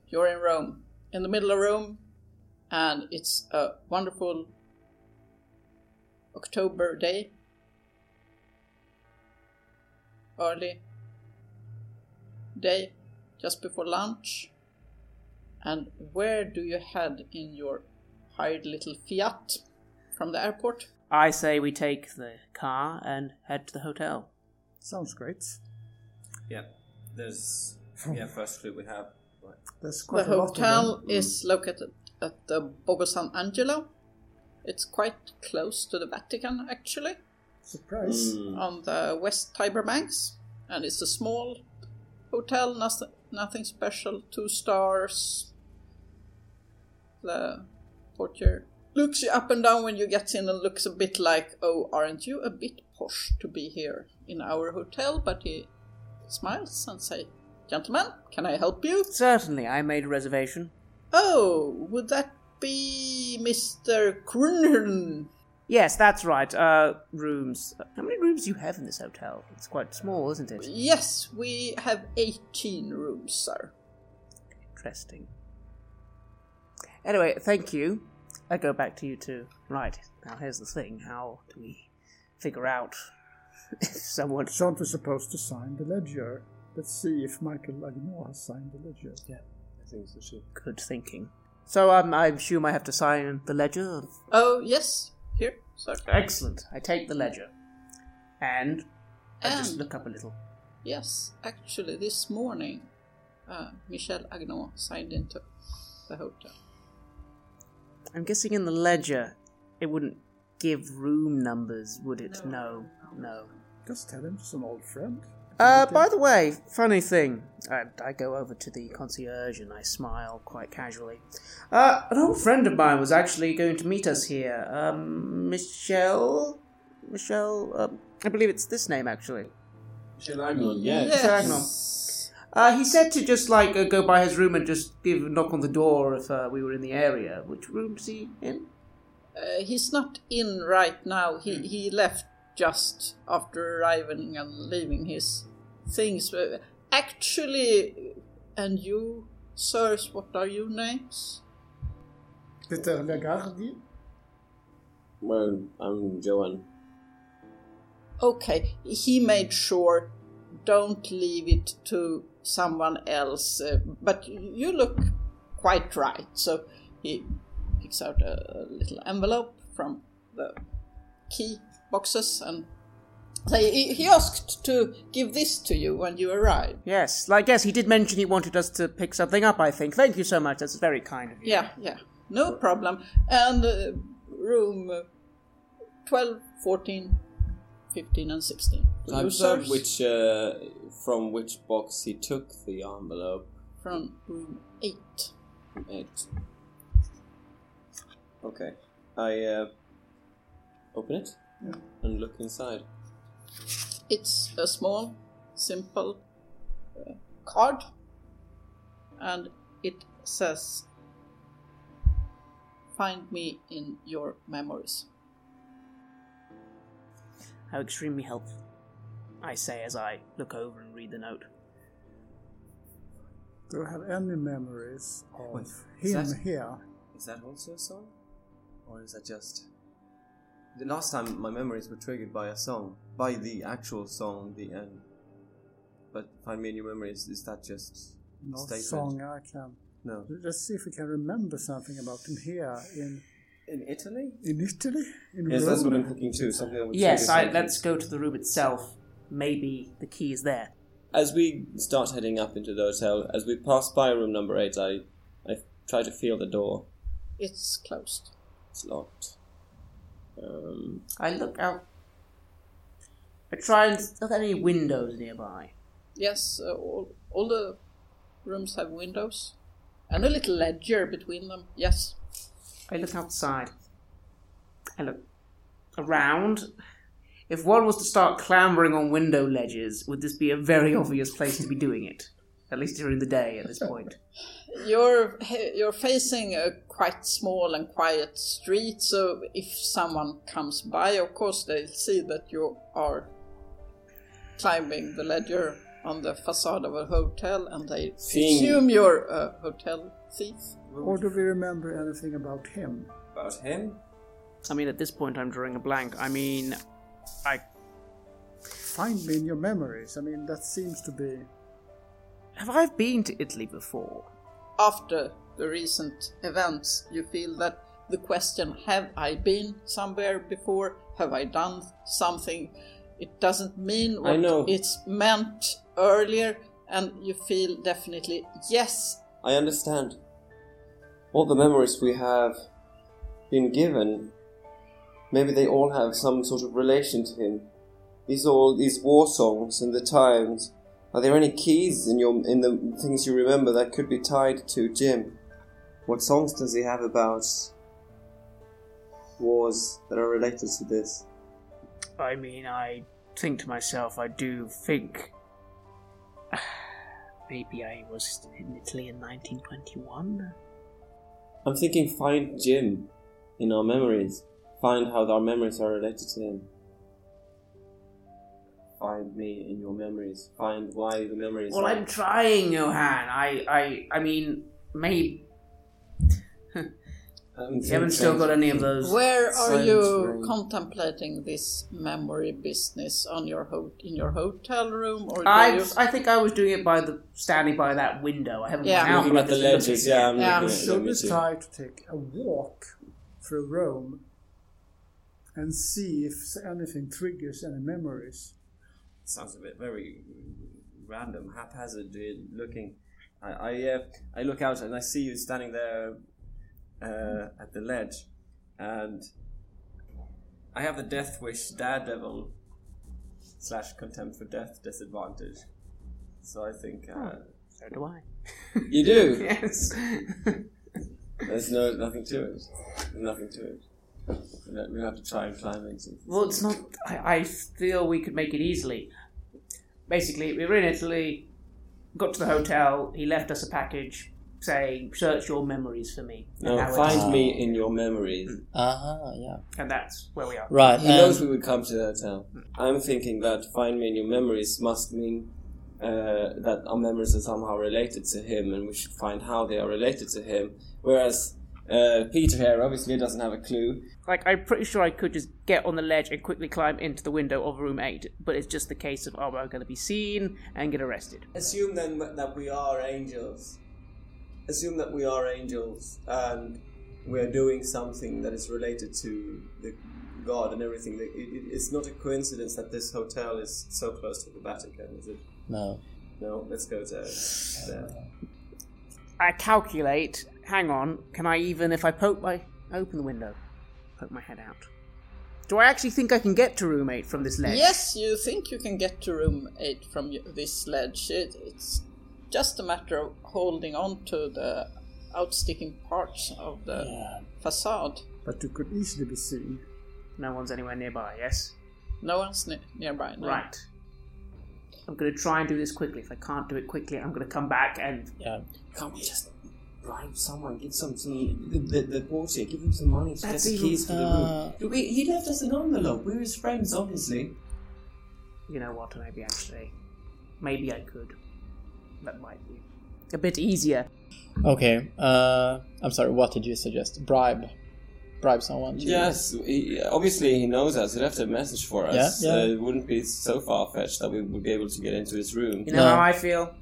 You're in Rome, in the middle of Rome, and it's a wonderful October day. Early day, just before lunch. And where do you head in your hired little Fiat from the airport? I say we take the car and head to the hotel. Sounds great. Yeah, there's... first clue we have. Right. There's quite The a lot of them. hotel is located at the Borgo San Angelo. It's quite close to the Vatican, actually. Surprise. On the West Tiber banks, and it's a small hotel, nothing special, 2 stars. The portier looks you up and down when you get in and looks a bit like, oh, aren't you a bit posh to be here in our hotel? But he smiles and says, gentlemen, can I help you? Certainly, I made a reservation. Oh, would that be Mr. Krunern? Yes, that's right. Rooms. How many rooms do you have in this hotel? It's quite small, isn't it? Yes, we have 18 rooms, sir. Interesting. Anyway, thank you. I go back to you two. Right, now here's the thing. How do we figure out if someone... Aren't we supposed to sign the ledger? Let's see if Michael Agnew has signed the ledger. Yeah, I think so too. Good thinking. So I assume I have to sign the ledger? Oh, yes. Here, sir. Excellent. I take the ledger. And I just look up a little. Yes, actually, this morning, Michel Agnew signed into the hotel. I'm guessing in the ledger, it wouldn't give room numbers, would it? No. Just tell him it's an old friend. By the way, funny thing. I go over to the concierge and I smile quite casually. An old friend of mine was actually going to meet us here. Michelle, I believe it's this name actually. Michel Agnew, yeah. Yes. He said to just go by his room and just give a knock on the door if we were in the area. Which room is he in? He's not in right now. He left just after arriving and leaving his things. Actually, and you, sirs, what are your names? Peter Lagarde. Well, I'm Johan. Okay, he made sure, don't leave it to someone else, but you look quite right. So he picks out a little envelope from the key boxes and he asked to give this to you when you arrive. Yes, he did mention he wanted us to pick something up, I think. Thank you so much, that's very kind of you. Yeah, no problem. And room 12, 14, 15 and 16. I observed from which box he took the envelope. From room 8. 8. Okay. I open it and look inside. It's a small, simple card, and it says, "Find me in your memories." How extremely helpful, I say as I look over and read the note. Do you have any memories of Wait, him here? Is that also a song? Or is that just... The last time my memories were triggered by a song. By the actual song, the end. But Find Me in Your Memories, is that just No statement? song I can. No. Let's see if we can remember something about him here in Italy? Italy? In Yes, Rome? that's what I'm thinking too. Something that would Yes, trigger something. let's go to the room itself. Maybe the key is there. As we start heading up into the hotel, as we pass by room number 8, I try to feel the door. It's closed. It's locked. I look out. I try and... Are there any windows nearby? Yes, all the rooms have windows. And a little ledger between them, yes. I look outside. I look around. If one was to start clambering on window ledges, would this be a very obvious place to be doing it? At least during the day at this point. You're facing a quite small and quiet street, so if someone comes by, of course they'll see that you are climbing the ledger on the facade of a hotel and they Seeing- assume you're a hotel thief. Or do we remember anything about him? About him? I mean, at this point, I'm drawing a blank. I mean, Find me in your memories. I mean, that seems to be... have I been to Italy before? After the recent events, you feel that the question, have I been somewhere before? Have I done something? It doesn't mean I know. what it's meant earlier, and you feel definitely, yes. I understand. All the memories we have been given, maybe they all have some sort of relation to him. These war songs and the times. Are there any keys in the things you remember that could be tied to Jim? What songs does he have about wars that are related to this? I mean, I think to myself, I do think... maybe I was in Italy in 1921? I'm thinking find Jim in our memories. Find how our memories are related to him. Find me in your memories. Find why the memories Well, are... I'm trying, Johan. I mean, maybe... You haven't still got any of those... Where are Silent you rain. contemplating this memory business on in your hotel room, or do you... I think I was doing it standing by that window. I haven't Yeah. gone out. Looking at the Looking. ledges, yeah, I'm Yeah. looking at Should them we too. try to take a walk through Rome and see if anything triggers any memories? Sounds a bit very random, haphazard looking. I look out and I see you standing there at the ledge, and I have the Death Wish Daredevil / Contempt for Death disadvantage. So I think So do I. you do. Yes. There's nothing to it. Nothing to it. We'll have to try and climb into. Well, it's not... I feel we could make it easily. Basically, we were in Italy, got to the hotel, he left us a package saying, search your memories for me. No, And find me in your memories. Yeah. And that's where we are. Right. He knows we would come to the hotel. I'm thinking that find me in your memories must mean that our memories are somehow related to him, and we should find how they are related to him. Whereas Peter here obviously doesn't have a clue. Like, I'm pretty sure I could just get on the ledge and quickly climb into the window of room 8, but it's just the case of, we're going to be seen and get arrested. Assume then that we are angels. Assume that we are angels and we're doing something that is related to the God and everything. It's not a coincidence that this hotel is so close to the Vatican, is it? No. No, let's go there. I calculate, hang on, can I even, if I open the window, poke my head out? Do I actually think I can get to room 8 from this ledge? Yes, you think you can get to room 8 from this ledge. It's just a matter of holding on to the outsticking parts of the facade. But you could easily be seen. No one's anywhere nearby, yes? No one's nearby. No. Right. I'm going to try and do this quickly. If I can't do it quickly, I'm going to come back and... Yeah. Can't we just bribe someone, give the portier, give him some money to get That's the even- keys for the room? He left us an envelope. We're his friends, obviously. You know what, maybe I could. That might be a bit easier. Okay. I'm sorry. What did you suggest? Bribe someone. Yes, obviously he knows us. He left a message for us. Yeah. It wouldn't be so far-fetched that we would be able to get into his room. You know No. how I feel?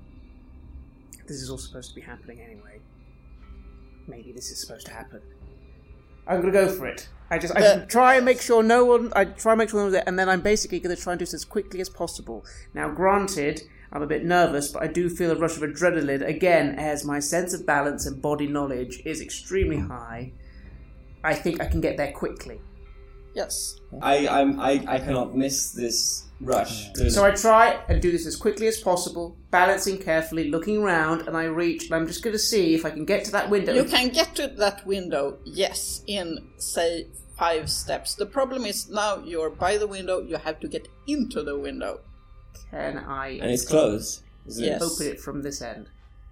This is all supposed to be happening anyway. Maybe this is supposed to happen. I'm going to go for it. I try and make sure no one was there, and then I'm basically going to try and do this as quickly as possible. Now, granted, I'm a bit nervous, but I do feel a rush of adrenaline, again, as my sense of balance and body knowledge is extremely high. I think I can get there quickly. Yes. I cannot miss this rush. So I try and do this as quickly as possible, balancing carefully, looking around, and I reach, and I'm just going to see if I can get to that window. You can get to that window, yes, in, say, 5 steps. The problem is now you're by the window, you have to get into the window. Can I And it's closed, isn't Yes. it? open it from this end?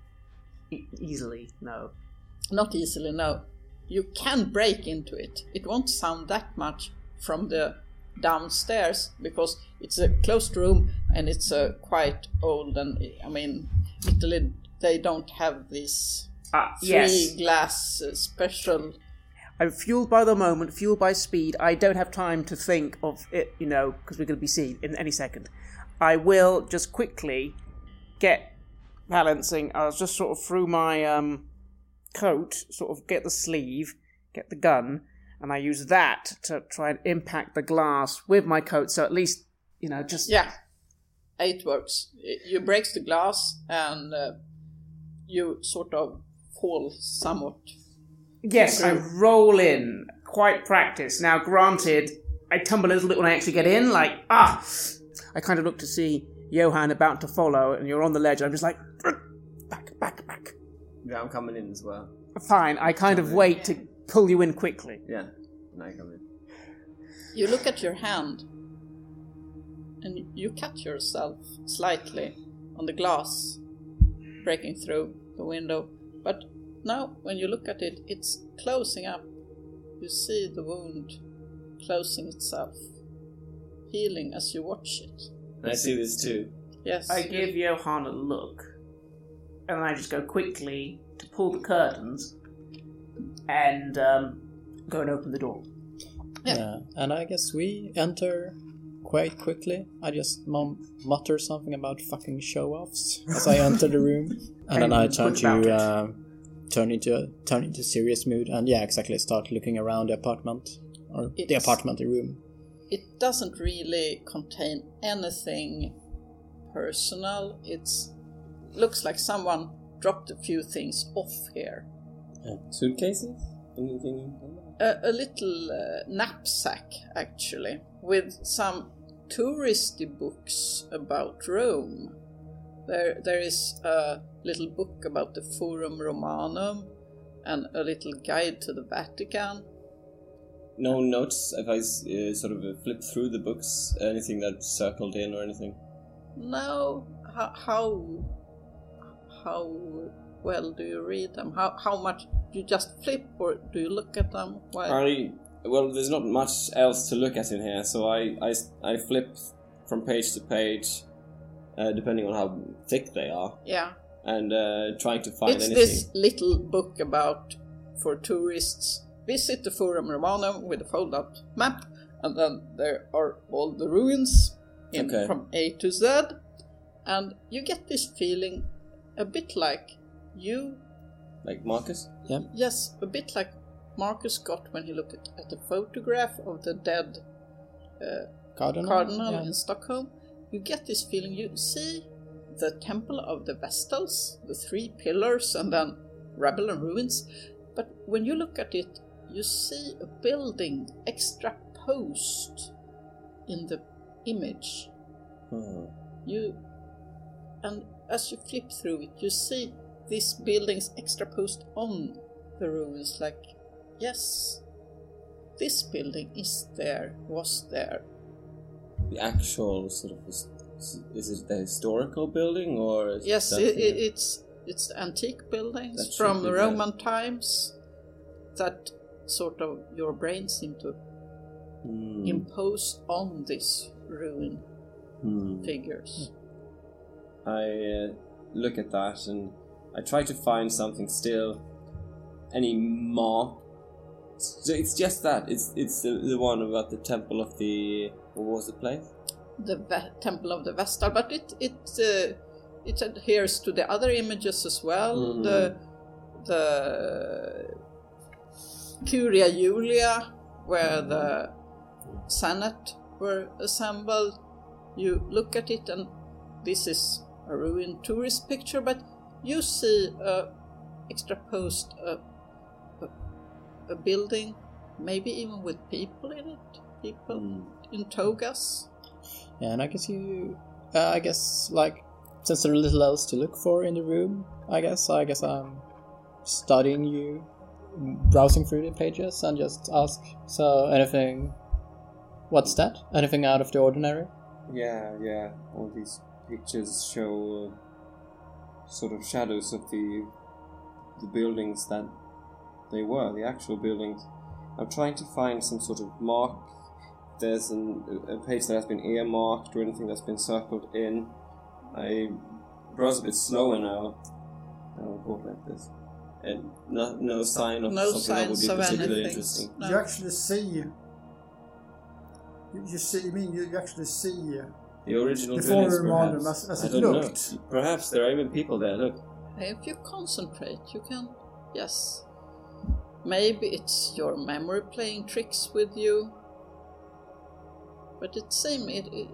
Easily, no. Not easily, no. You can break into it. It won't sound that much from the downstairs because it's a closed room and it's quite old. And I mean, Italy, they don't have these Yes. glass special. I'm fueled by the moment, fueled by speed. I don't have time to think of it, because we're going to be seen in any second. I will just quickly get balancing. I was just sort of through my coat, sort of get the sleeve, get the gun, and I use that to try and impact the glass with my coat. So at least, just... Yeah, it works. You break the glass and you sort of fall somewhat. Yes, I roll in, quite practiced. Now, granted, I tumble a little bit when I actually get in, I kind of look to see Johan about to follow, and you're on the ledge, and I'm just like, back. Yeah, I'm coming in as well. Fine, I kind of wait to pull you in quickly. Yeah, and I come in. You look at your hand, and you cut yourself slightly on the glass, breaking through the window, but now, when you look at it, it's closing up. You see the wound closing itself, healing as you watch it. And I see this too. Yes. I give Johan a look, and I just go quickly to pull the curtains and go and open the door. Yeah, and I guess we enter quite quickly. I just mutter something about fucking show-offs as I enter the room, and then I turn into serious mood, and exactly, start looking around the apartment, or the room. It doesn't really contain anything personal. It looks like someone dropped a few things off here. Suitcases? Anything? A little knapsack, actually, with some touristy books about Rome. There is a little book about the Forum Romanum and a little guide to the Vatican. No notes if I sort of flip through the books? Anything that's circled in or anything? No. How well do you read them? How much do you just flip, or do you look at them? Why? Well, there's not much else to look at in here, so I flip from page to page, depending on how thick they are. Yeah. And trying to find anything. It's this little book for tourists. Visit the Forum Romanum with a fold-out map, and then there are all the ruins from A to Z, and you get this feeling a bit like you... Like Marcus? Yeah. Yes, a bit like Marcus got when he looked at the photograph of the dead cardinal in Stockholm. You get this feeling, you see the Temple of the Vestals, the 3 pillars, and then rubble and ruins, but when you look at it, you see a building extraposed in the image. And as you flip through it, you see these buildings extraposed on the ruins, like, yes, this building was there. The actual sort of... Is it the historical building, or... Yes, it's antique buildings from the Roman times that sort of your brain seemed to impose on this ruin figures. I look at that and I try to find something still. Any mark. So it's just that. It's the one about the Temple of the... What was the place? The Temple of the Vestal, but it adheres to the other images as well. The Curia Julia, where the Senate were assembled. You look at it, and this is a ruined tourist picture, but you see extraposed a building, maybe even with people in it, in togas. Yeah, and I guess like, since there's little else to look for in the room, I guess I'm studying you, browsing through the pages, and just ask, so anything, what's that? Anything out of the ordinary? Yeah, all these pictures show sort of shadows of the buildings that they were, the actual buildings. I'm trying to find some sort of mark, there's a page that has been earmarked or anything that's been circled in. I browse a bit slower now. I will go like this. And no sign of No something that would be signs of particularly anything. interesting. No. You actually see. You actually see The original the buildings, former modern perhaps. as I it don't looked. know. Perhaps there are even people there. Look. If you concentrate, you can, yes. Maybe it's your memory playing tricks with you. But it seems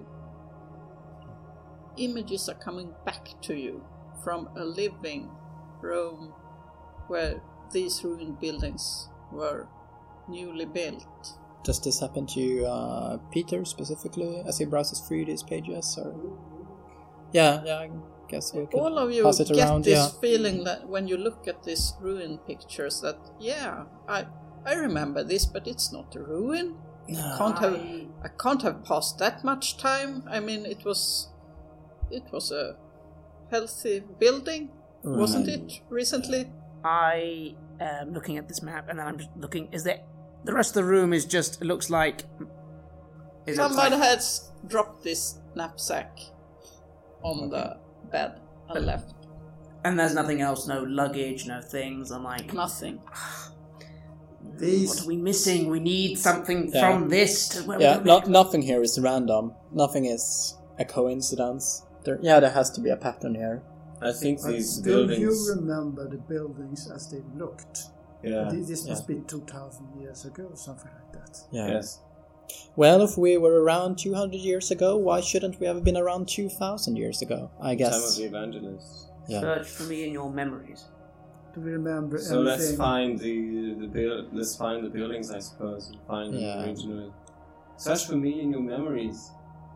images are coming back to you from a living Rome where these ruined buildings were newly built. Does this happen to Peter specifically as he browses through these pages? Or yeah, I guess you could All of you pass it get around. this Yeah. feeling that when you look at these ruined pictures that, I remember this, but it's not a ruin. I can't have passed that much time. I mean, it was a healthy building, wasn't it, recently? I am looking at this map, and then I'm just looking. Is there the rest of the room is just? It looks like Someone has dropped this knapsack on the bed and left. and there's nothing else. No luggage, no things. I'm like, Nothing. what are we missing? We need something Yeah. from this. To where we Yeah, go next. nothing here is random. Nothing is a coincidence. There has to be a pattern here. I think these Do buildings. you remember the buildings as they looked? Yeah. This must be 2,000 years ago, something like that. Yeah. Yes. Well, if we were around 200 years ago, why shouldn't we have been around 2,000 years ago? I Time of guess. the evangelists. Yeah. Search for me in your memories. Do we remember So anything? let's find let's find the buildings, I suppose, and find Yeah. them originally. Search for me in your memories.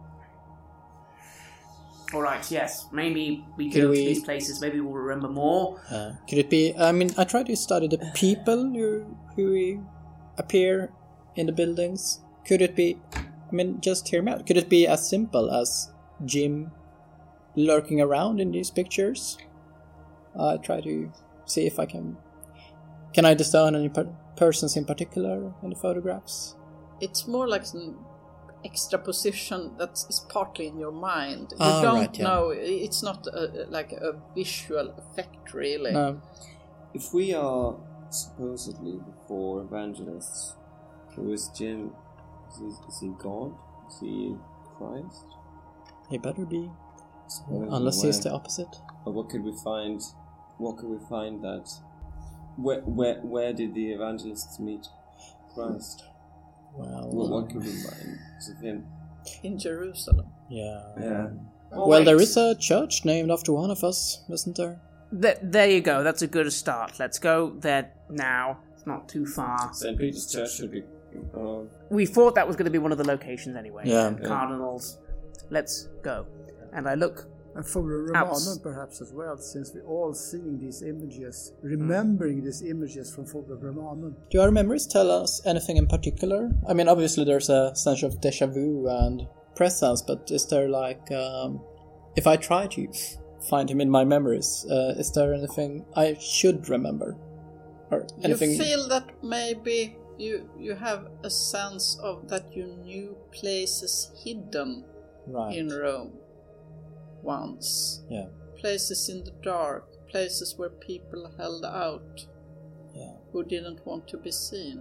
All right. Yes. Maybe we Could go to we- these places. Maybe we'll remember more. Could it be? I mean, I try to study the people who appear in the buildings. Could it be? I mean, just hear me out. Could it be as simple as Jim lurking around in these pictures? I try to see if I can. Can I discern any persons in particular in the photographs? It's more like an extraposition that is partly in your mind. You Ah, don't right, yeah. know. It's not like a visual effect, really. No. If we are supposedly the four evangelists, who is Jim? Is he God? Is he Christ? He better be. Suppose Unless he's the where- opposite. But what could we find? What could we find that? Where did the evangelists meet Christ? Well, What could we find of him? In Jerusalem. yeah. Yeah. Well, there is a church named after one of us, isn't there? There you go. That's a good start. Let's go there now. It's not too far. St. Peter's Church should be. We thought that was going to be one of the locations anyway. Yeah. Cardinals. Let's go. And I look. And for the Abs- Romanen perhaps as well, since we're all seeing these images, remembering these images from Fobia Romanen. Do our memories tell us anything in particular? I mean, obviously there's a sense of déjà vu and presence, but is there like, if I try to find him in my memories, is there anything I should remember? Or anything? You feel that maybe you have a sense of that you knew places hidden Right. in Rome once. Yeah. Places in the dark, places where people held out Yeah. who didn't want to be seen.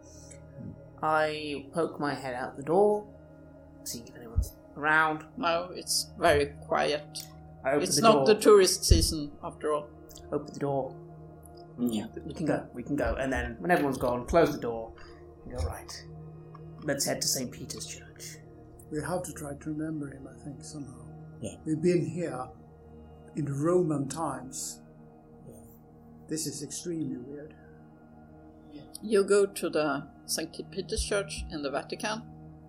I poke my head out the door, see if anyone's around. Now it's very quiet. I open It's the not door. the tourist season after all. Open the door. Yeah, we can go. And then when everyone's gone, close the door. And go, right. Let's head to St. Peter's Church. We have to try to remember him, I think, somehow. Yeah. We've been here in the Roman times. This is extremely weird. You go to the St. Peter's Church in the Vatican,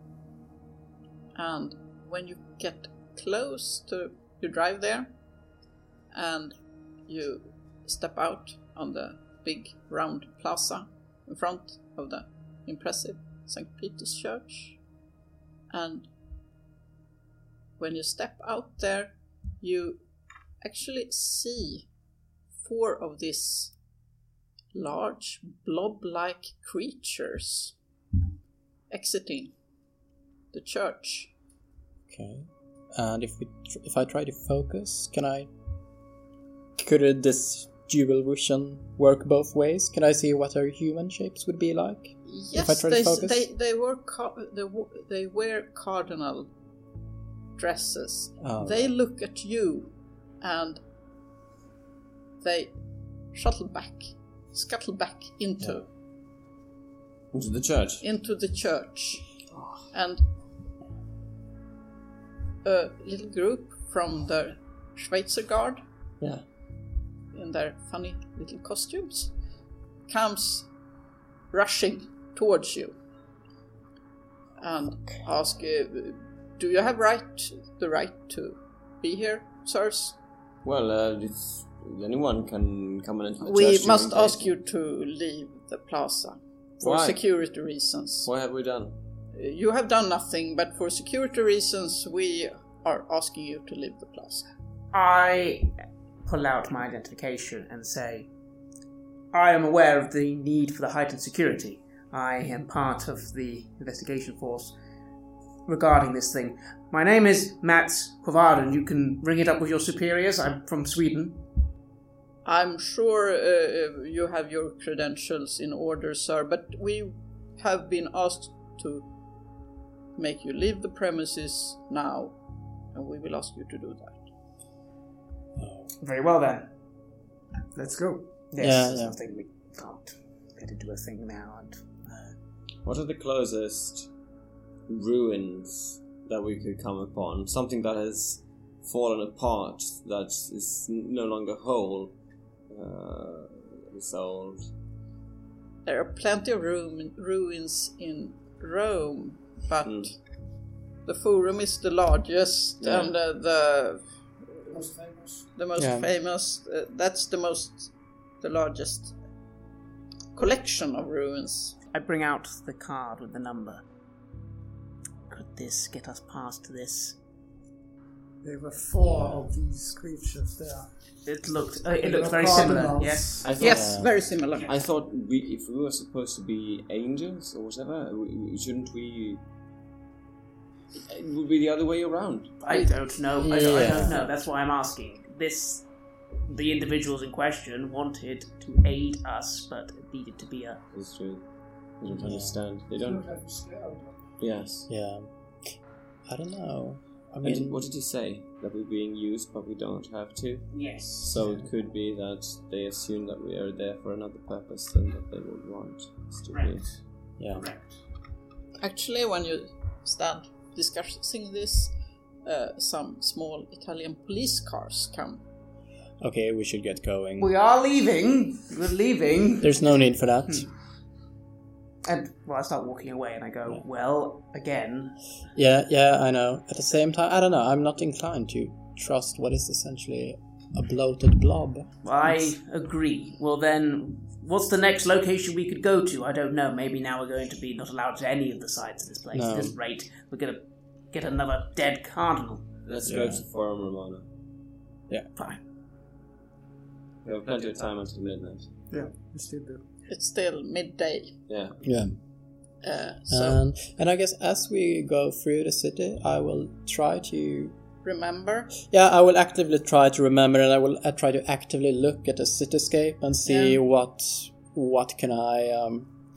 and when you get close to, you drive there, and you step out on the big round plaza in front of the impressive St. Peter's Church, and when you step out there, you actually see 4 of these large blob-like creatures exiting the church. Okay. And if I try to focus, could this dual vision work both ways? Can I see what our human shapes would be like? Yes, if I try to focus? they wear cardinal dresses. Oh. They look at you and they scuttle back into Into the church. And a little group from the Schweitzer Guard, Yeah. in their funny little costumes, comes rushing towards you and ask, do you have the right to be here, sirs? Well, anyone can come and enter the We church. must ask you to leave the plaza for Why? security reasons. What have we done? You have done nothing, but for security reasons we are asking you to leave the plaza. I pull out my identification and say, I am aware of the need for the heightened security. I am part of the investigation force regarding this thing. My name is Mats Kovaden. You can bring it up with your superiors. I'm from Sweden. I'm sure you have your credentials in order, sir, but we have been asked to make you leave the premises now, and we will ask you to do that. Very well then. Let's go. Yes, Yeah, there's yeah. nothing we can't get into a thing now. And What are the closest ruins that we could come upon? Something that has fallen apart, that is no longer whole, is old. There are plenty of ruins in Rome, but the Forum is the largest, Yeah. and the Most famous. most Yeah. famous. That's the largest collection of ruins. I bring out the card with the number. Could this get us past this? There were 4 of these creatures there. It looked They very were similar. cardinals. Yes. I thought, Yes, very similar. I thought if we were supposed to be angels or whatever, shouldn't we? It would be the other way around. I don't know. I don't Yeah. know. That's why I'm asking. The individuals in question wanted to aid us, but it needed to be a. It's true. They don't understand. They You don't. don't have to scare them. Yes. Yeah. I don't know. I And mean, what did you say? That we're being used, but we don't have to. Yes. So it could be that they assume that we are there for another purpose than that they would want us to be. Correct. yeah. Correct. Actually, when you stand discussing this, some small Italian police cars come. Okay, we should get going. We are leaving. We're leaving. There's no need for that. And I start walking away, and I go, well, again. Yeah, I know. At the same time, I don't know. I'm not inclined to trust what is essentially a bloated blob. I agree. Well, then, what's the next location we could go to? I don't know. Maybe now we're going to be not allowed to any of the sides of this place. No. At this rate, we're going to get another dead cardinal. Let's Yeah. go to Forum Romana. Fine. We have plenty of time until midnight. Yeah, we still do. It's still midday. Yeah. Yeah. So And I guess as we go through the city, I will try to... remember, Yeah, I will actively try to remember, and I will try to actively look at the cityscape and see what can I...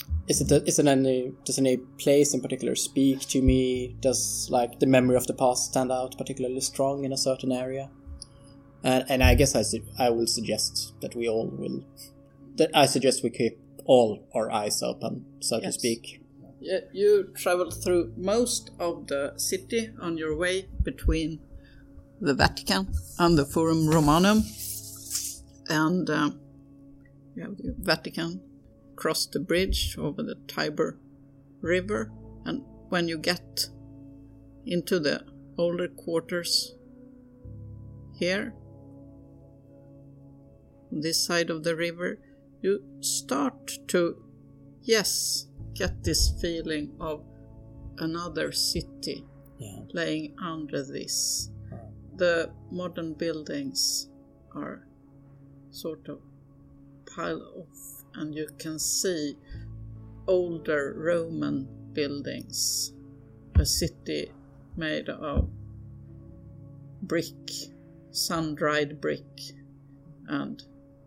does any place in particular speak to me? Does like the memory of the past stand out particularly strong in a certain area? And I guess I will suggest that we all will... I suggest we keep all our eyes open, so to Yes. speak. you travel through most of the city on your way between the Vatican and the Forum Romanum. And you have the Vatican cross the bridge over the Tiber River. And when you get into the older quarters here, on this side of the river, you start to, get this feeling of another city Yeah. laying under this. The modern buildings are sort of piled off, and you can see older Roman buildings a city made of brick, sun-dried brick, and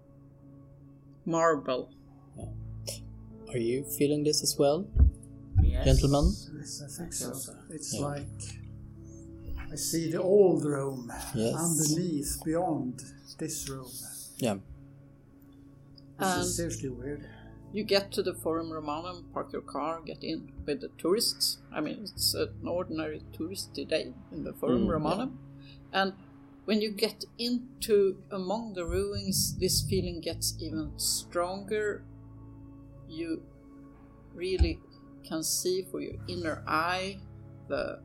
marble. Are you feeling this as well, Yes. gentlemen? Yes, I think so. It's Yeah. like I see the old room Yes. underneath, beyond this room. Yeah. This And is seriously weird. you get to the Forum Romanum, park your car, get in with the tourists. I mean, it's an ordinary touristy day in the Forum Romanum. And when you get into among the ruins, this feeling gets even stronger. You really can see for your inner eye the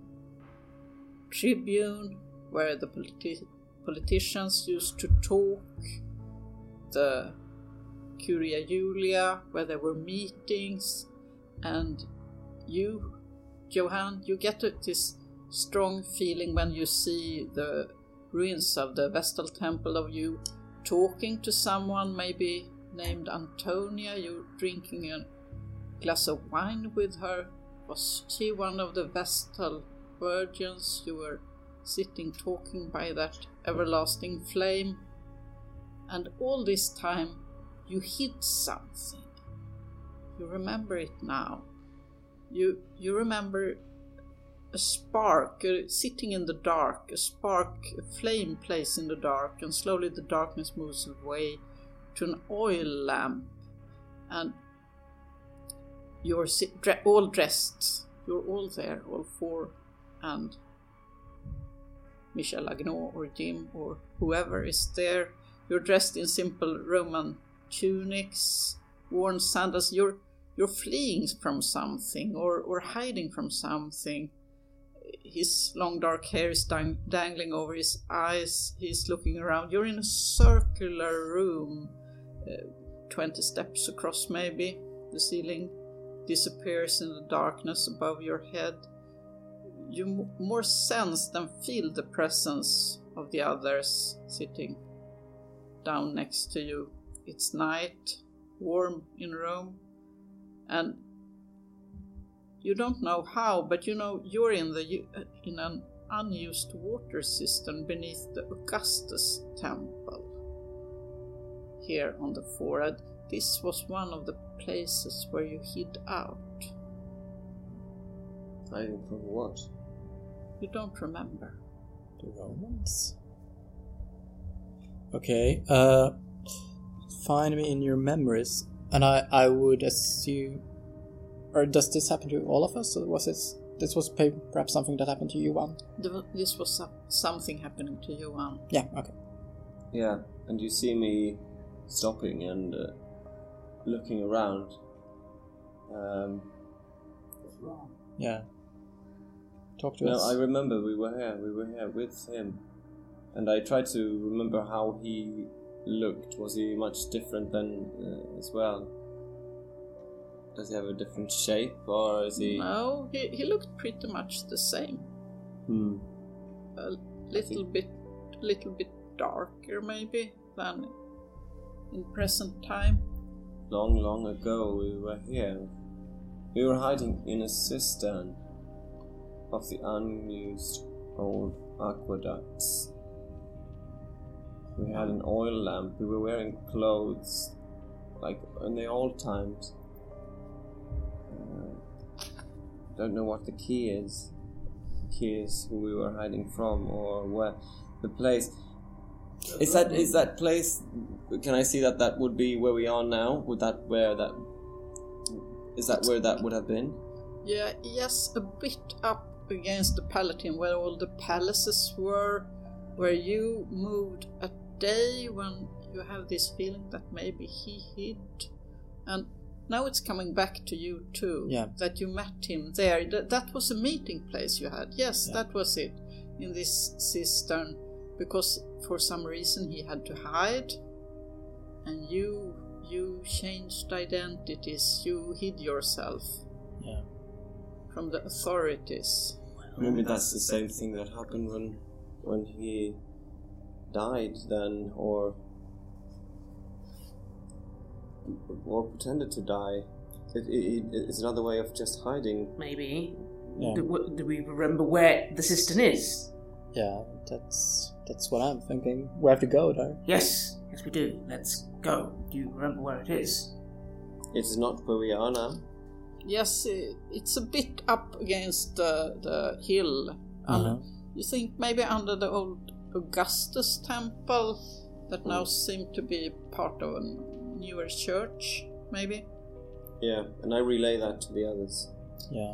tribune where the politicians used to talk, the Curia Julia where there were meetings, and you, Johan, you get this strong feeling when you see the ruins of the Vestal Temple of you talking to someone, maybe named Antonia, you drinking a glass of wine with her. Was she one of the Vestal virgins? You were sitting talking by that everlasting flame, and all this time you hid something. You remember it now. You remember a spark sitting in the dark, a spark, a flame placed in the dark, and slowly the darkness moves away to an oil lamp, and you're all dressed. You're all there, all four, and Michel Agneau or Jim or whoever is there. You're dressed in simple Roman tunics, worn sandals. You're fleeing from something or hiding from something. His long dark hair is dangling over his eyes. He's looking around. You're in a circular room, 20 steps across maybe. The ceiling disappears in the darkness above your head. You more sense than feel the presence of the others sitting down next to you. It's night, warm in Rome, and you don't know how, but you know you're in an unused water cistern beneath the Augustus Temple. Here on the forehead, this was one of the places where you hid out. Hiding from what? You don't remember. The Romans? Okay, find me in your memories, and I would assume... Or does this happen to all of us, or was this was perhaps something that happened to you, Johan? This was something happening to you, Yeah, okay. Yeah, and you see me stopping and looking around. Yeah. Talk to No, us. I remember we were here with him. And I tried to remember how he looked. Was he much different than as well? Does he have a different shape, or is he... No, he looked pretty much the same. A little bit darker maybe than in present time. Long ago we were here. We were hiding in a cistern of the unused old aqueducts. We had an oil lamp. We were wearing clothes like in the old times. Don't know what the key is. The key is who we were hiding from, or where the place. Is that place? Can I see that would be where we are now? Is that where that would have been? Yeah, yes, a bit up against the Palatine, where all the palaces were, where you moved a day when you have this feeling that maybe he hid, and now it's coming back to you too. Yeah. That you met him there. That was a meeting place you had. Yes, Yeah. that was it. In this cistern, because for some reason he had to hide, and you changed identities. You hid yourself. Yeah. From the authorities. Maybe that's the same thing that happened when he died then, or pretended to die. It's another way of just hiding. Maybe. Yeah. Do we remember where the cistern is? Yeah, that's what I'm thinking. We have to go there. Yes, we do. Let's go. Do you remember where it is? It's not where we are now. Yes, it's a bit up against the hill. You think maybe under the old Augustus temple that now seem to be part of a newer church, maybe? Yeah, and I relay that to the others. Yeah.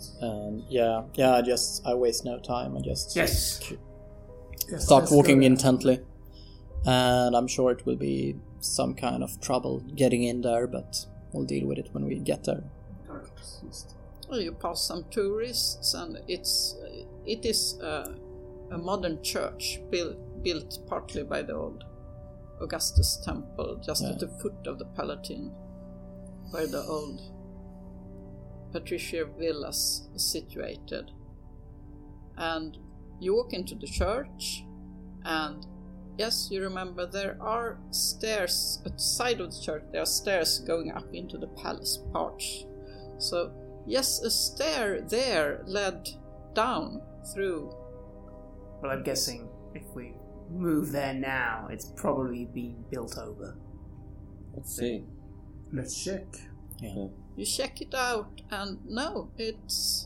I waste no time. I just start walking intently. And I'm sure it will be some kind of trouble getting in there, but we'll deal with it when we get there. Well, you pass some tourists, and it is a modern church built partly by the old Augustus temple, just at the foot of the Palatine, where the old patrician villas is situated. And you walk into the church, and yes, you remember there are stairs at the side of the church. There are stairs going up into the palace porch. So yes, a stair there led down through. Well, I'm guessing if we move there now, it's probably been built over. Let's see. Let's check. Yeah. You check it out, and no, it's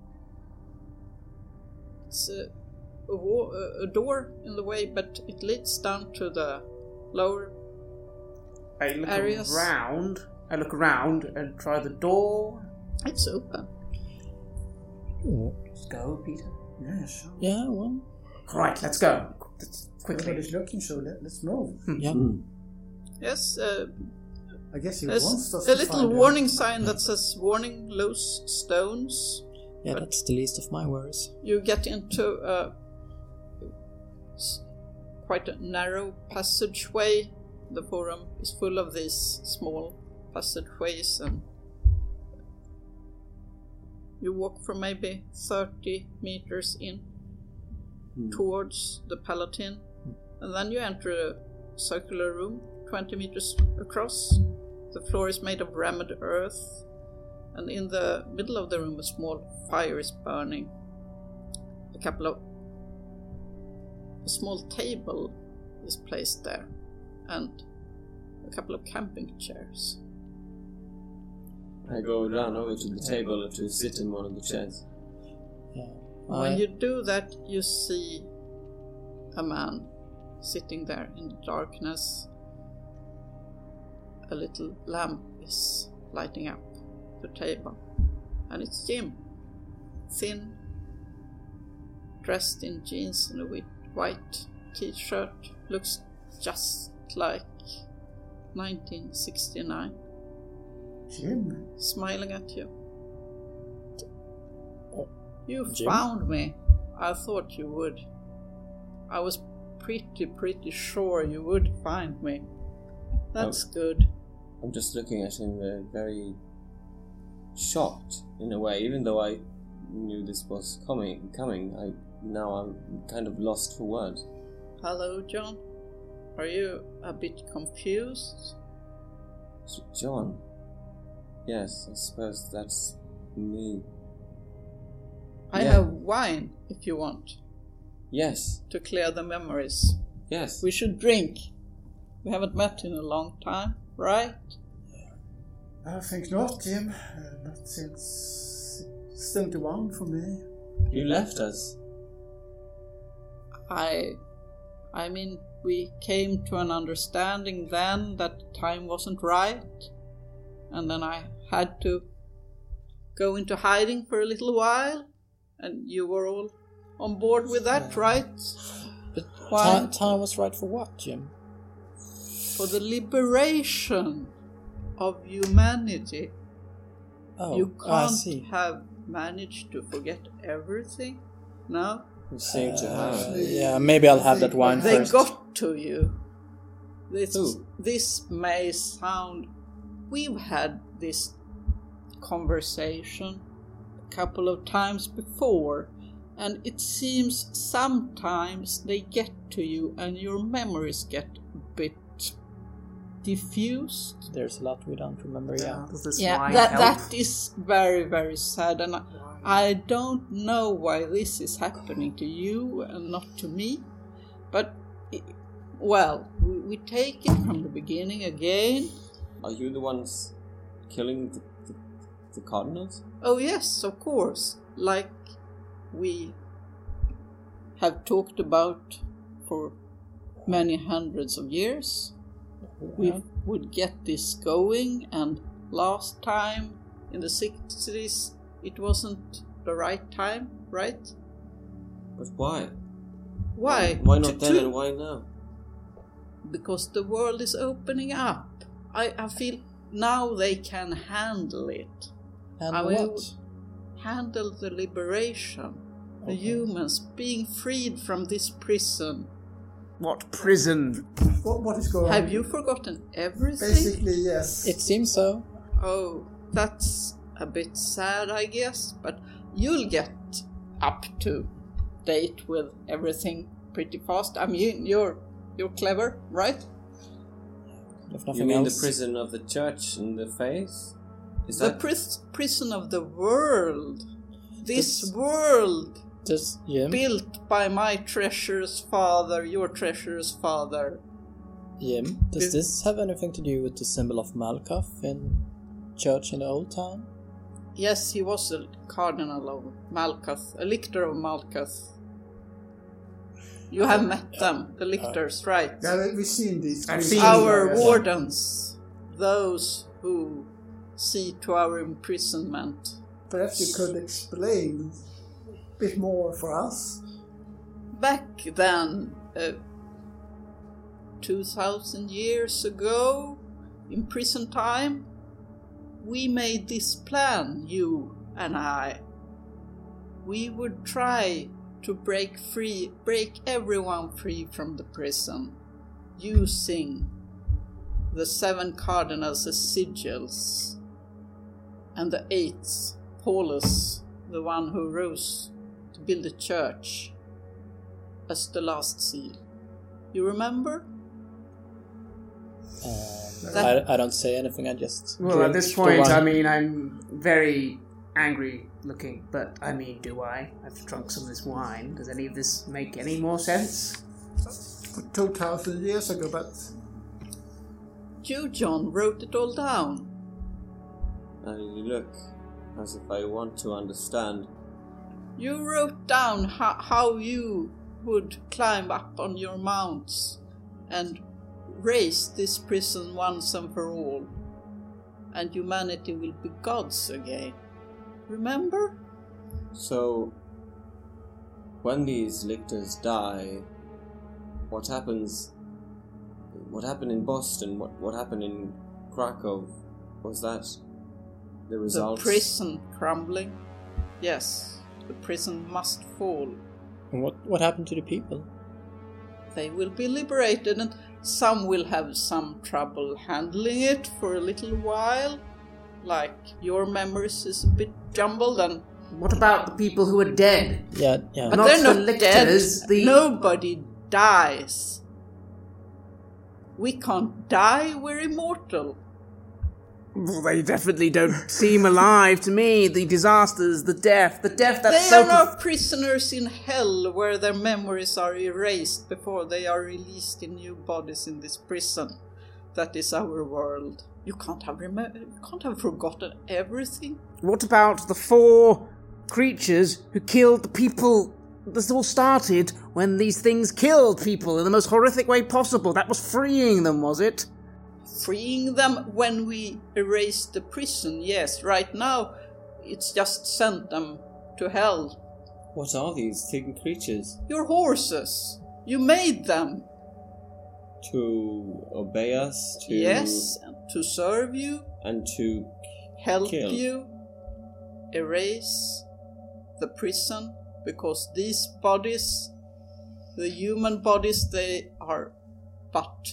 a door in the way, but it leads down to the lower areas. I look around and try the door. It's open. Let's go, Peter. Yeah, sure. Yeah, well. Right, let's go. Quickly. Everybody's looking, so let's move. Yeah. Yes, I guess he there's wants us a to little find warning sign that says "Warning: Loose stones." Yeah, that's the least of my worries. You get into quite a narrow passageway. The forum is full of these small passageways, and you walk for maybe 30 meters in towards the Palatine, and then you enter a circular room 20 meters across. The floor is made of rammed earth, and in the middle of the room a small fire is burning. A small table is placed there, and a couple of camping chairs. I go down over to the table to sit in one of the chairs. Yeah. When you do that, you see a man sitting there in the darkness. A little lamp is lighting up the table, and it's Jim, thin, dressed in jeans and a white t-shirt, looks just like 1969. Jim? Smiling at you. You Jim? found me. I thought you would. I was pretty sure you would find me. That's good. I'm just looking at him very shocked in a way, even though I knew this was coming. Now I'm kind of lost for words. Hello, John. Are you a bit confused? John? Yes, I suppose that's me. I have wine, if you want, Yes, to clear the memories. yes. We should drink. We haven't met in a long time, right? I think not, Jim. Not since 71 for me. You left us. I mean, we came to an understanding then that time wasn't right. And then I had to go into hiding for a little while. And you were all on board with that, right? But Why? time was right for what, Jim? For the liberation of humanity. Oh, You I can't see. have managed to forget everything. No? You seem to have. Yeah, maybe I'll have that wine They first. got to you. Who? This may sound... We've had this conversation a couple of times before, and it seems sometimes they get to you and your memories get a bit diffused. There's a lot we don't remember. Yeah. Does this Yeah, wine that help? is very, very sad, and I don't know why this is happening to you and not to me, but, we take it from the beginning again. Are you the ones killing the cardinals? Oh yes, of course, like we have talked about for many hundreds of years. We would get this going, and last time in the 60s it wasn't the right time, right? But why? Why? Why not then and why now? Because the world is opening up. I feel now they can handle it. What? Handle the liberation. The humans being freed from this prison. What prison? What is going on? Have you forgotten everything? Basically, yes. It seems so. Oh, that's a bit sad, I guess, but you'll get up to date with everything pretty fast. I mean, you're clever, right? If You nothing mean else. the prison of the church and the faith? Is The that prison of the world. This world Does Jim? built by my treacherous father, your treacherous father. Jim, does this have anything to do with the symbol of Malkuth in church in the old town? Yes, he was a cardinal of Malkuth, a lictor of Malkuth. You have met them, the lictors, right? Yeah, we've seen these. I've seen Our yes. wardens, those who see to our imprisonment. Perhaps you could explain a bit more for us. Back then, 2,000 years ago, in prison time, we made this plan, you and I. We would try to break everyone free from the prison, using the 7 cardinals as sigils, and the 8th, Paulus, the one who rose to build a church, as the last seal. You remember? I don't say anything, I just... Well, at this point, I mean, I'm very angry looking, but I mean, do I? I've drunk some of this wine. Does any of this make any more sense? 2,000 years ago, but You, John, wrote it all down. you look as if I want to understand. You wrote down how you would climb up on your mounts and raise this prison once and for all, and humanity will be gods again. Remember? So, when these lictors die, what happens? What happened in Boston? What happened in Krakow? Was that the result? The prison crumbling? Yes, the prison must fall. And what happened to the people? They will be liberated, and some will have some trouble handling it for a little while. Like, your memories is a bit jumbled, and What about the people who are dead? Yeah. but Not they're the not lictors, dead. the- Nobody dies. We can't die, we're immortal. Well, they definitely don't seem alive to me. The disasters, the death that's They so... are not prisoners in hell where their memories are erased before they are released in new bodies in this prison. That is our world. You can't have forgotten everything. What about the 4 creatures who killed the people? This all started when these things killed people in the most horrific way possible. That was freeing them, was it? Freeing them when we erased the prison, yes. Right now, it's just sent them to hell. What are these thin creatures? Your horses. You made them. To obey us? To Yes, and to serve you, And to help kill. you, erase the prison, because these bodies, the human bodies, they are but.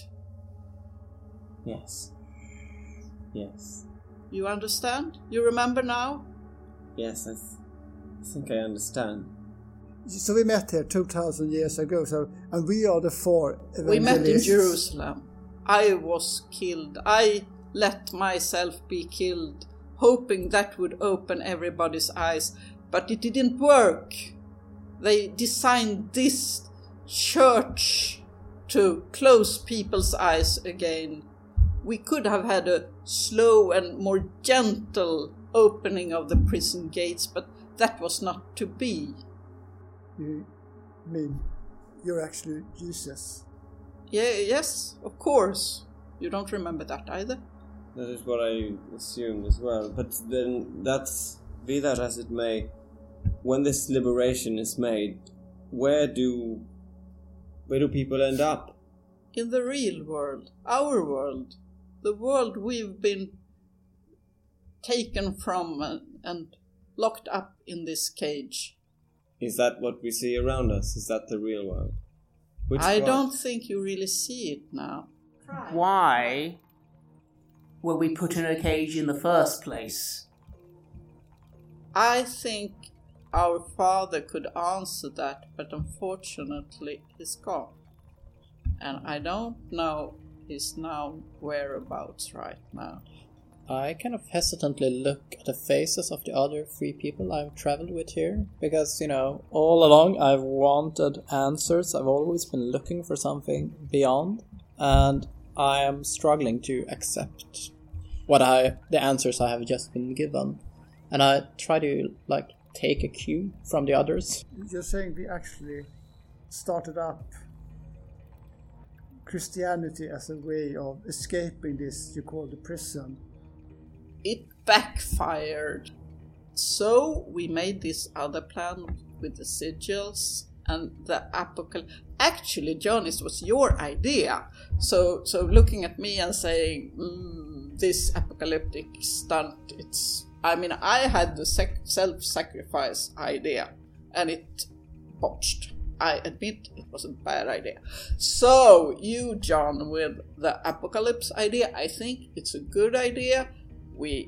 Yes. Yes. You understand? You remember now? Yes, I think I understand. so we met here 2,000 years ago. And we are the 4 evangelists. We met in Jerusalem. I was killed. I let myself be killed, hoping that would open everybody's eyes. but it didn't work. They designed this church to close people's eyes again. We could have had a slow and more gentle opening of the prison gates, but that was not to be. You mean you're actually Jesus? Yes, of course. You don't remember that either? That is what I assumed as well. But then be that as it may, when this liberation is made, where do people end up? In the real world, our world, the world we've been taken from and locked up in this cage. Is that what we see around us? Is that the real world? I don't think you really see it now. Why were we put in a cage in the first place? I think our father could answer that, but unfortunately he's gone. And I don't know his whereabouts right now. I kind of hesitantly look at the faces of the other 3 people I've traveled with here, because, all along I've wanted answers. I've always been looking for something beyond, and I am struggling to accept the answers I have just been given. And I try to, take a cue from the others. You're saying we actually started up Christianity as a way of escaping this you call the prison. It backfired. So we made this other plan with the sigils and the apocalypse. Actually, John, it was your idea. So looking at me and saying, this apocalyptic stunt, I had the self-sacrifice idea and it botched. I admit it was a bad idea. So you, John, with the apocalypse idea, I think it's a good idea. We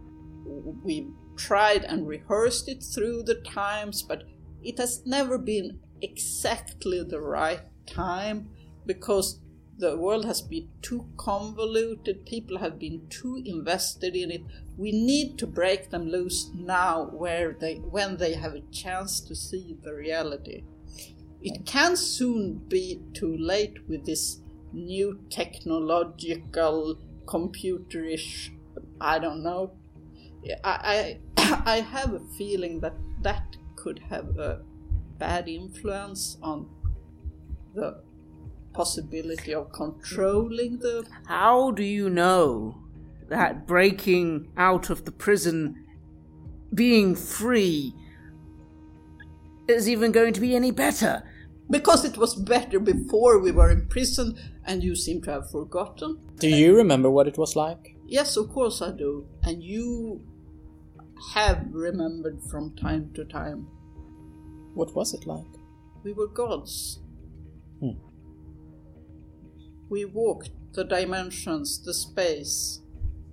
tried and rehearsed it through the times, but it has never been exactly the right time because the world has been too convoluted, people have been too invested in it. We need to break them loose now when they have a chance to see the reality. It can soon be too late with this new technological, computerish, I don't know. I have a feeling that could have a bad influence on the possibility of controlling the... How do you know that breaking out of the prison, being free, is even going to be any better? Because it was better before we were in prison, and you seem to have forgotten. Do you remember what it was like? Yes, of course I do. And you have remembered from time to time. What was it like? We were gods. We walked the dimensions, the space.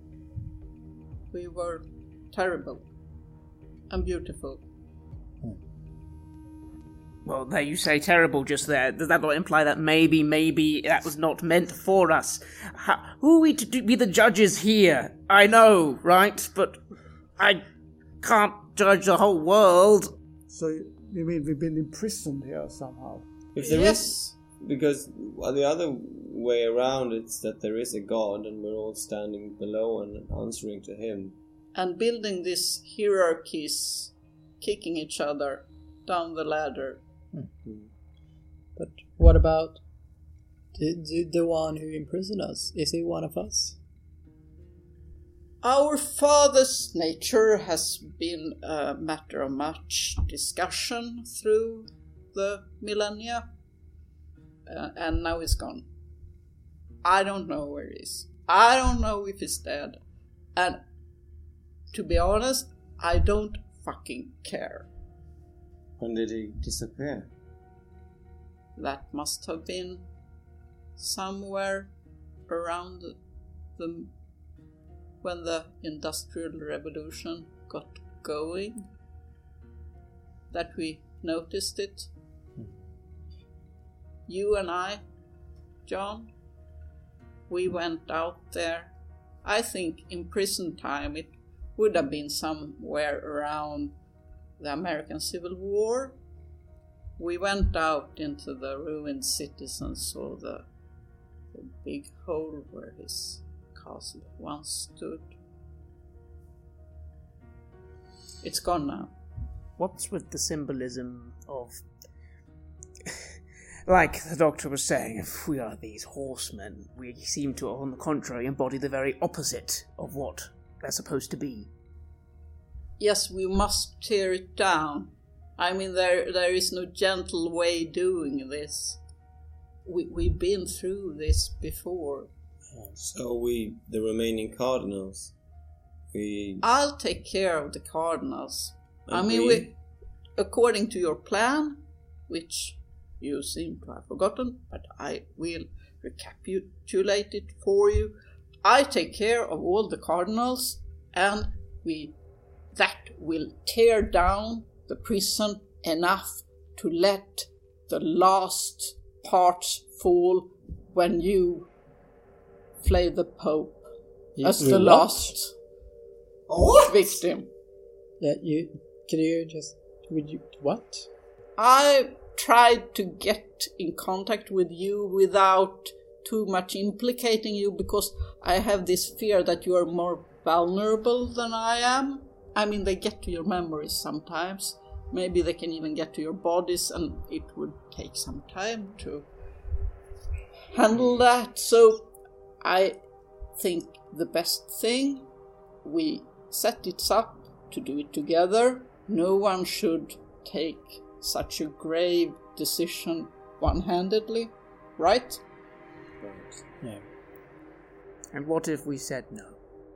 We were terrible and beautiful. Well, there you say terrible just there. Does that not imply that maybe that was not meant for us? Who are we to be the judges here? I know, right? But I can't judge the whole world. So you mean we've been imprisoned here somehow? If there Yes. is, because the other way around, it's that there is a God and we're all standing below and answering to him. And building these hierarchies, kicking each other down the ladder. But what about the one who imprisoned us? Is he one of us? Our father's nature has been a matter of much discussion through the millennia, and now he's gone. I don't know where he is. I don't know if he's dead. And to be honest, I don't fucking care. When did he disappear? That must have been somewhere around when the Industrial Revolution got going, that we noticed it. You and I, John, we went out there. I think in prison time it would have been somewhere around the American Civil War. We went out into the ruined cities and saw the big hole where his castle once stood. It's gone now. What's with the symbolism of... Like the doctor was saying, if we are these horsemen, we seem to, on the contrary, embody the very opposite of what they're supposed to be. Yes, we must tear it down. I mean, there is no gentle way doing this. We've been through this before. So the remaining cardinals, I'll take care of the cardinals. According to your plan, which you seem to have forgotten, but I will recapitulate it for you. I take care of all the cardinals, and that will tear down the prison enough to let the last parts fall when you flay the Pope as the last victim. Yeah, what? I tried to get in contact with you without too much implicating you, because I have this fear that you are more vulnerable than I am. I mean, they get to your memories sometimes. Maybe they can even get to your bodies, and it would take some time to handle that. So I think the best thing, we set it up to do it together. No one should take such a grave decision one-handedly, right? Right. Yeah. And what if we said no?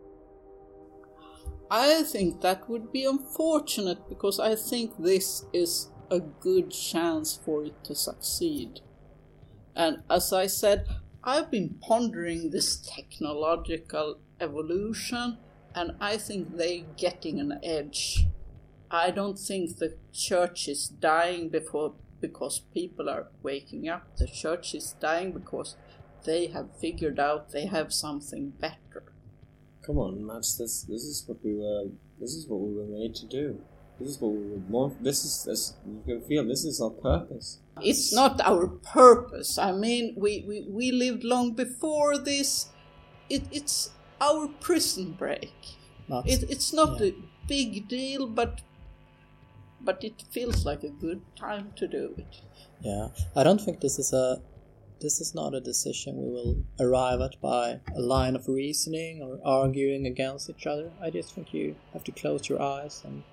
I think that would be unfortunate, because I think this is a good chance for it to succeed. And as I said, I've been pondering this technological evolution, and I think they're getting an edge. I don't think the church is dying because people are waking up. The church is dying because they have figured out they have something better. Come on, Mats. This is what we were made to do. This is what we would want. This you can feel. This is our purpose. It's not our purpose. I mean, we lived long before this. It's our prison break. It's not a big deal, but it feels like a good time to do it. Yeah, I don't think this is not a decision we will arrive at by a line of reasoning or arguing against each other. I just think you have to close your eyes and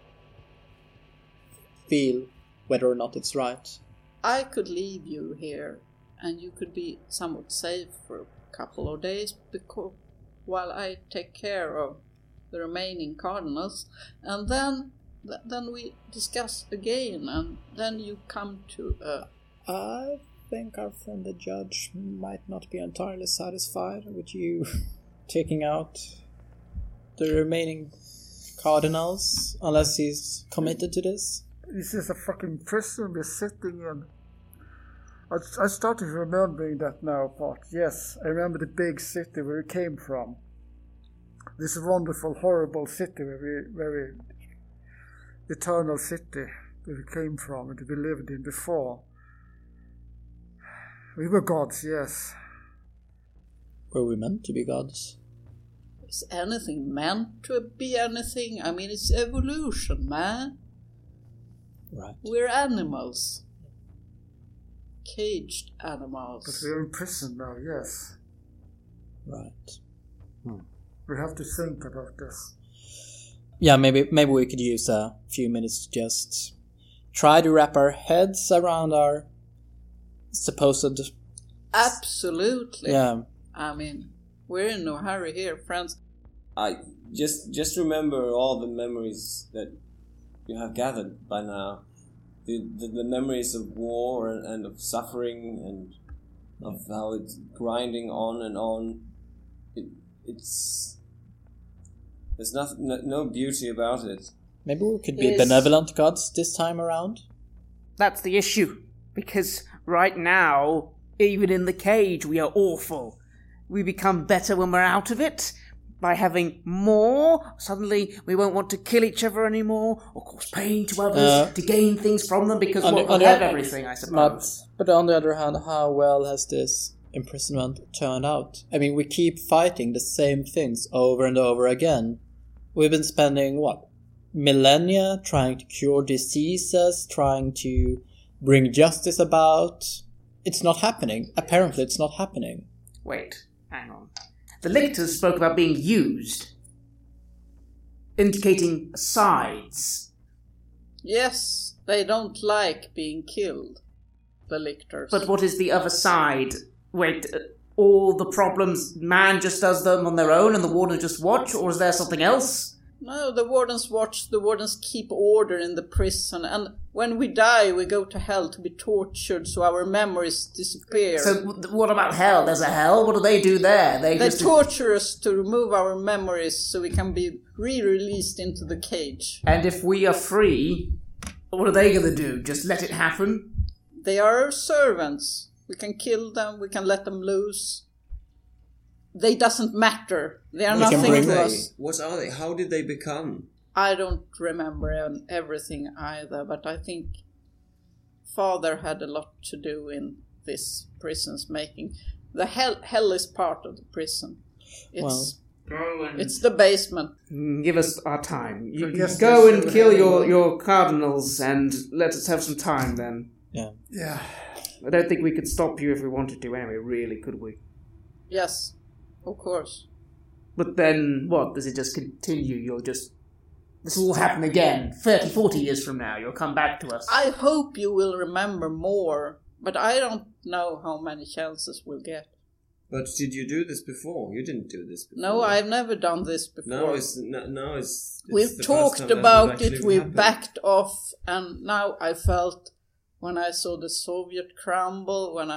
feel whether or not it's right. I could leave you here, and you could be somewhat safe for a couple of days while I take care of the remaining cardinals, and then we discuss again, and then you come to I think our friend the judge might not be entirely satisfied with you taking out the remaining cardinals, unless he's committed to this. This is a fucking prison we're sitting in. I started remembering that now, part. Yes, I remember the big city where we came from. This wonderful, horrible city where we eternal city where we came from and we lived in before. We were gods, yes. Were we meant to be gods? Is anything meant to be anything? I mean, it's evolution, man. Right. We're animals. Caged animals. But we're in prison now, yes. Right. We have to think about this. Yeah, maybe we could use a few minutes to just try to wrap our heads around our supposed... Absolutely. Yeah. I mean, we're in no hurry here, friends. I just remember all the memories that you have gathered by now. The memories of war and of suffering and of how it's grinding on and on. There's no beauty about it. Maybe we could be benevolent gods this time around. That's the issue. Because right now, even in the cage, we are awful. We become better when we're out of it. by having more, suddenly we won't want to kill each other anymore, or cause pain to others, to gain things from them, because we'll have everything, I suppose. But on the other hand, how well has this imprisonment turned out? I mean, we keep fighting the same things over and over again. We've been spending, millennia trying to cure diseases, trying to bring justice about. It's not happening. Apparently, it's not happening. Wait, hang on. The lictors spoke about being used, indicating sides. Yes, they don't like being killed, the lictors. But what is the other side? Wait, all the problems, man just does them on their own and the wardens just watch, or is there something else? No, the wardens watch, the wardens keep order in the prison, and when we die we go to hell to be tortured so our memories disappear. So what about hell? There's a hell? What do they do there? They torture us to remove our memories so we can be re-released into the cage. And if we are free, what are they going to do? Just let it happen? They are our servants. We can kill them, we can let them loose. They doesn't matter. They are nothing to us. What are they? How did they become? I don't remember everything either, but I think Father had a lot to do in this prison's making. The hell is part of the prison. It's the basement. Give us our time. You go and kill your cardinals and let us have some time then. Yeah. I don't think we could stop you if we wanted to anyway, really, could we? Yes, of course. But then, what? Does it just continue? This will happen again. 30, 40 years from now, you'll come back to us. I hope you will remember more, but I don't know how many chances we'll get. But did you do this before? You didn't do this before. No, I've never done this before. No, it's we've talked about it, we've backed off, and now I felt, when I saw the Soviet crumble, when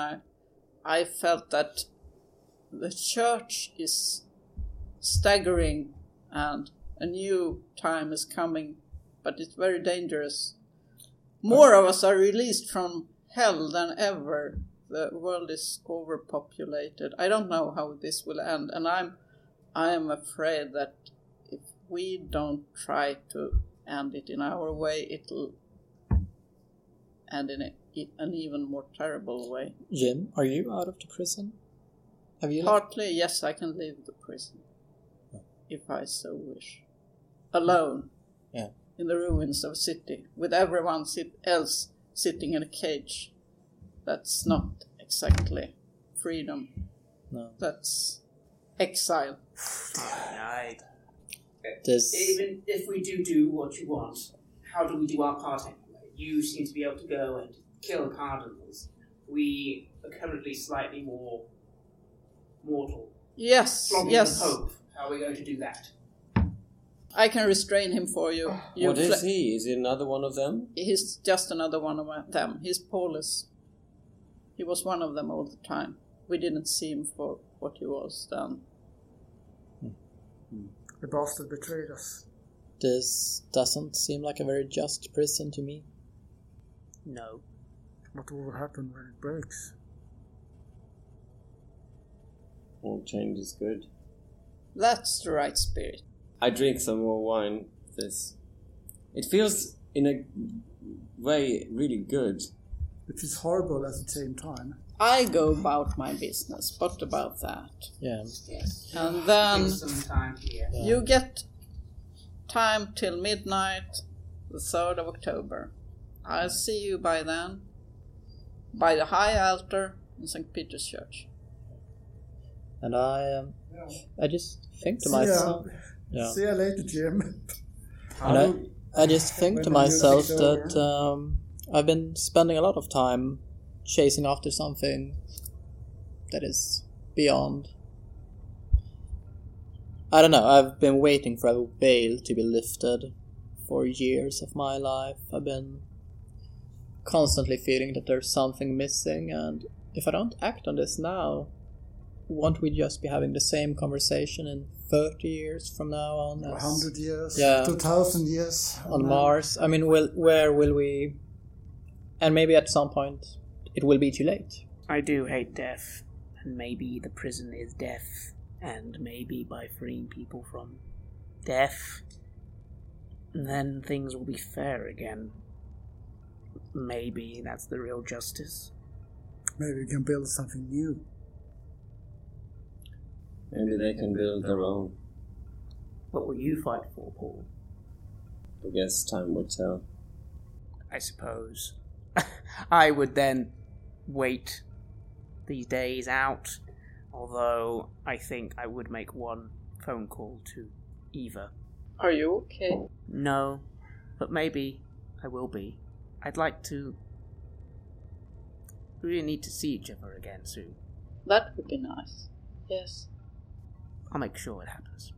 I felt that the church is staggering and a new time is coming, but it's very dangerous. More of us are released from hell than ever. The world is overpopulated. I don't know how this will end, and I am afraid that if we don't try to end it in our way, it'll end in an even more terrible way. Jim, are you out of the prison? Have you Partly, yes, I can leave the prison. If I so wish. Alone. Yeah. In the ruins of a city. With everyone else sitting in a cage. That's not exactly freedom. No. That's exile. Even if we do what you want, how do we do our part anyway? You seem to be able to go and kill cardinals. We are currently slightly more mortal. Yes, Flogging yes. the Pope. How are we going to do that? I can restrain him for you. What is he? Is he another one of them? He's just another one of them. He's Paulus. He was one of them all the time. We didn't see him for what he was then. The bastard betrayed us. This doesn't seem like a very just prison to me. No. What will happen when it breaks? All change is good. That's the right spirit. I drink some more wine. It feels, in a way, really good. Which is horrible at the same time. I go about my business. What about that? Yeah. Yes. And then Some time here. you get time till midnight, the 3rd of October. I'll see you by then, by the high altar in St. Peter's Church. And I just think to myself... See you later, Jim. And I just think to myself that I've been spending a lot of time chasing after something that is beyond. I don't know, I've been waiting for a veil to be lifted for years of my life. I've been constantly feeling that there's something missing, and if I don't act on this now, won't we just be having the same conversation in 30 years from now on? 100 years, Yeah. 2000 years. On Mars? I mean, where will we... And maybe at some point it will be too late. I do hate death, and maybe the prison is death. And maybe by freeing people from death, then things will be fair again. Maybe that's the real justice. Maybe we can build something new. Maybe they can build their own. What will you fight for, Paul? I guess time will tell. I suppose. I would then wait these days out, although I think I would make one phone call to Eva. Are you okay? No, but maybe I will be. I'd like to... We really need to see each other again soon. That would be nice. Yes. I'll make sure it happens.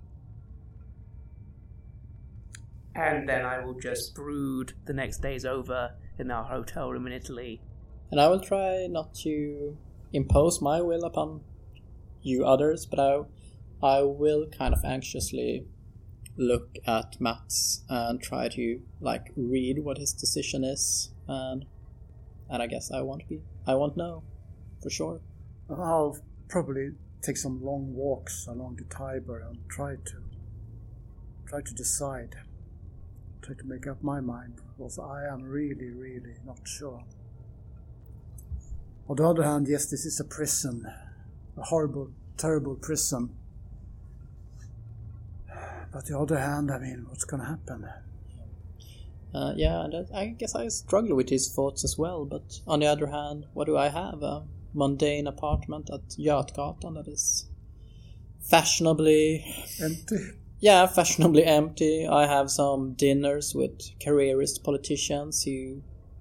And then I will just brood the next days over in our hotel room in Italy. And I will try not to impose my will upon you others, but I will kind of anxiously look at Mats and try to read what his decision is, and I guess I won't know for sure. I'll probably take some long walks along the Tiber and try to decide. Try to make up my mind, because I am really, really not sure. On the other hand, yes, this is a prison. A horrible, terrible prison. But on the other hand, what's going to happen? I guess I struggle with his thoughts as well, but on the other hand, what do I have? A mundane apartment at Götgatan that is fashionably... Empty? Yeah, fashionably empty. I have some dinners with careerist politicians who...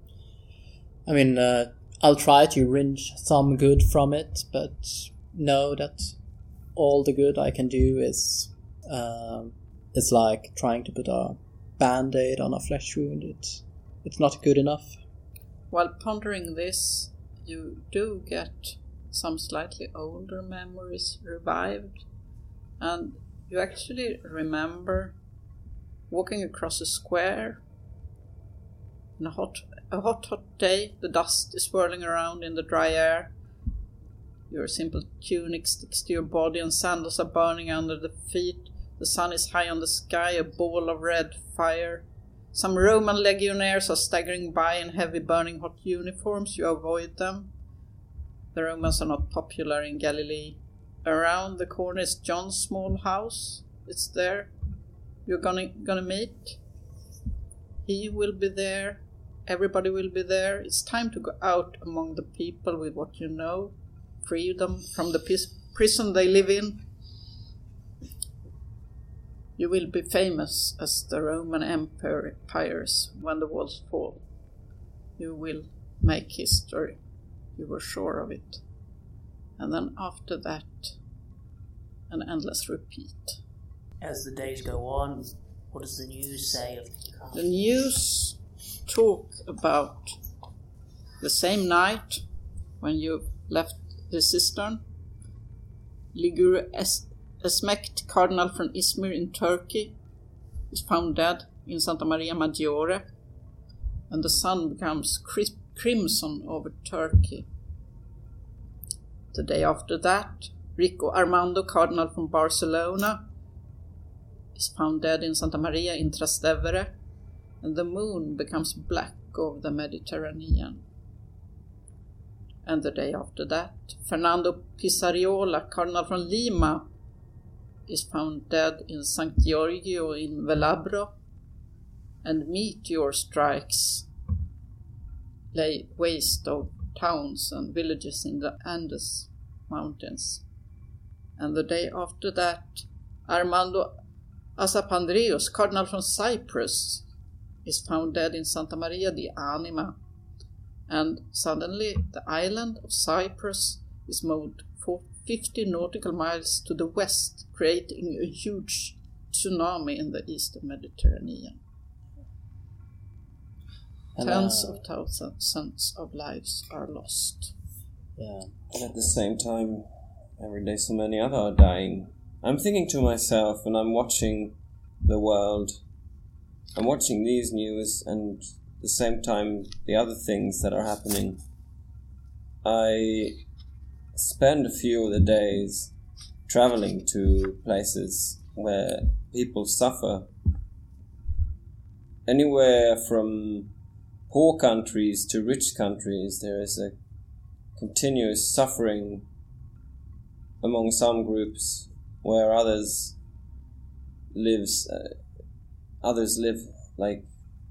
I'll try to wrench some good from it, but know that all the good I can do is... it's like trying to put a band-aid on a flesh wound. It's not good enough. While pondering this, you do get some slightly older memories revived, and you actually remember walking across a square on a hot day. The dust is swirling around in the dry air. Your simple tunic sticks to your body and sandals are burning under the feet. The sun is high on the sky, a ball of red fire. Some Roman legionnaires are staggering by in heavy burning hot uniforms. You avoid them. The Romans are not popular in Galilee. Around the corner is John's small house. It's there. You're gonna meet. He will be there. Everybody will be there. It's time to go out among the people with what you know. Free them from the prison they live in. You will be famous as the Roman empires when the walls fall. You will make history. You were sure of it. And then after that, an endless repeat. As the days go on, what does the news say of the news talk about the same night when you left the cistern. Ligure Esmect, cardinal from Izmir in Turkey, is found dead in Santa Maria Maggiore, and the sun becomes crimson over Turkey. The day after that, Rico Armando, cardinal from Barcelona, is found dead in Santa Maria in Trastevere, and the moon becomes black over the Mediterranean. And the day after that, Fernando Pisariola, cardinal from Lima, is found dead in St. Giorgio in Velabro, and meteor strikes lay waste of towns and villages in the Andes mountains. And the day after that, Armando Asapandreous, cardinal from Cyprus, is found dead in Santa Maria di Anima, and suddenly the island of Cyprus is moved 50 nautical miles to the west, creating a huge tsunami in the eastern Mediterranean. Tens of thousands of lives are lost. Yeah, and at the same time, every day so many others are dying. I'm thinking to myself, and I'm watching the world, I'm watching these news, and at the same time, the other things that are happening. I spend a few of the days traveling to places where people suffer. Anywhere from poor countries to rich countries, there is a continuous suffering among some groups, where others live like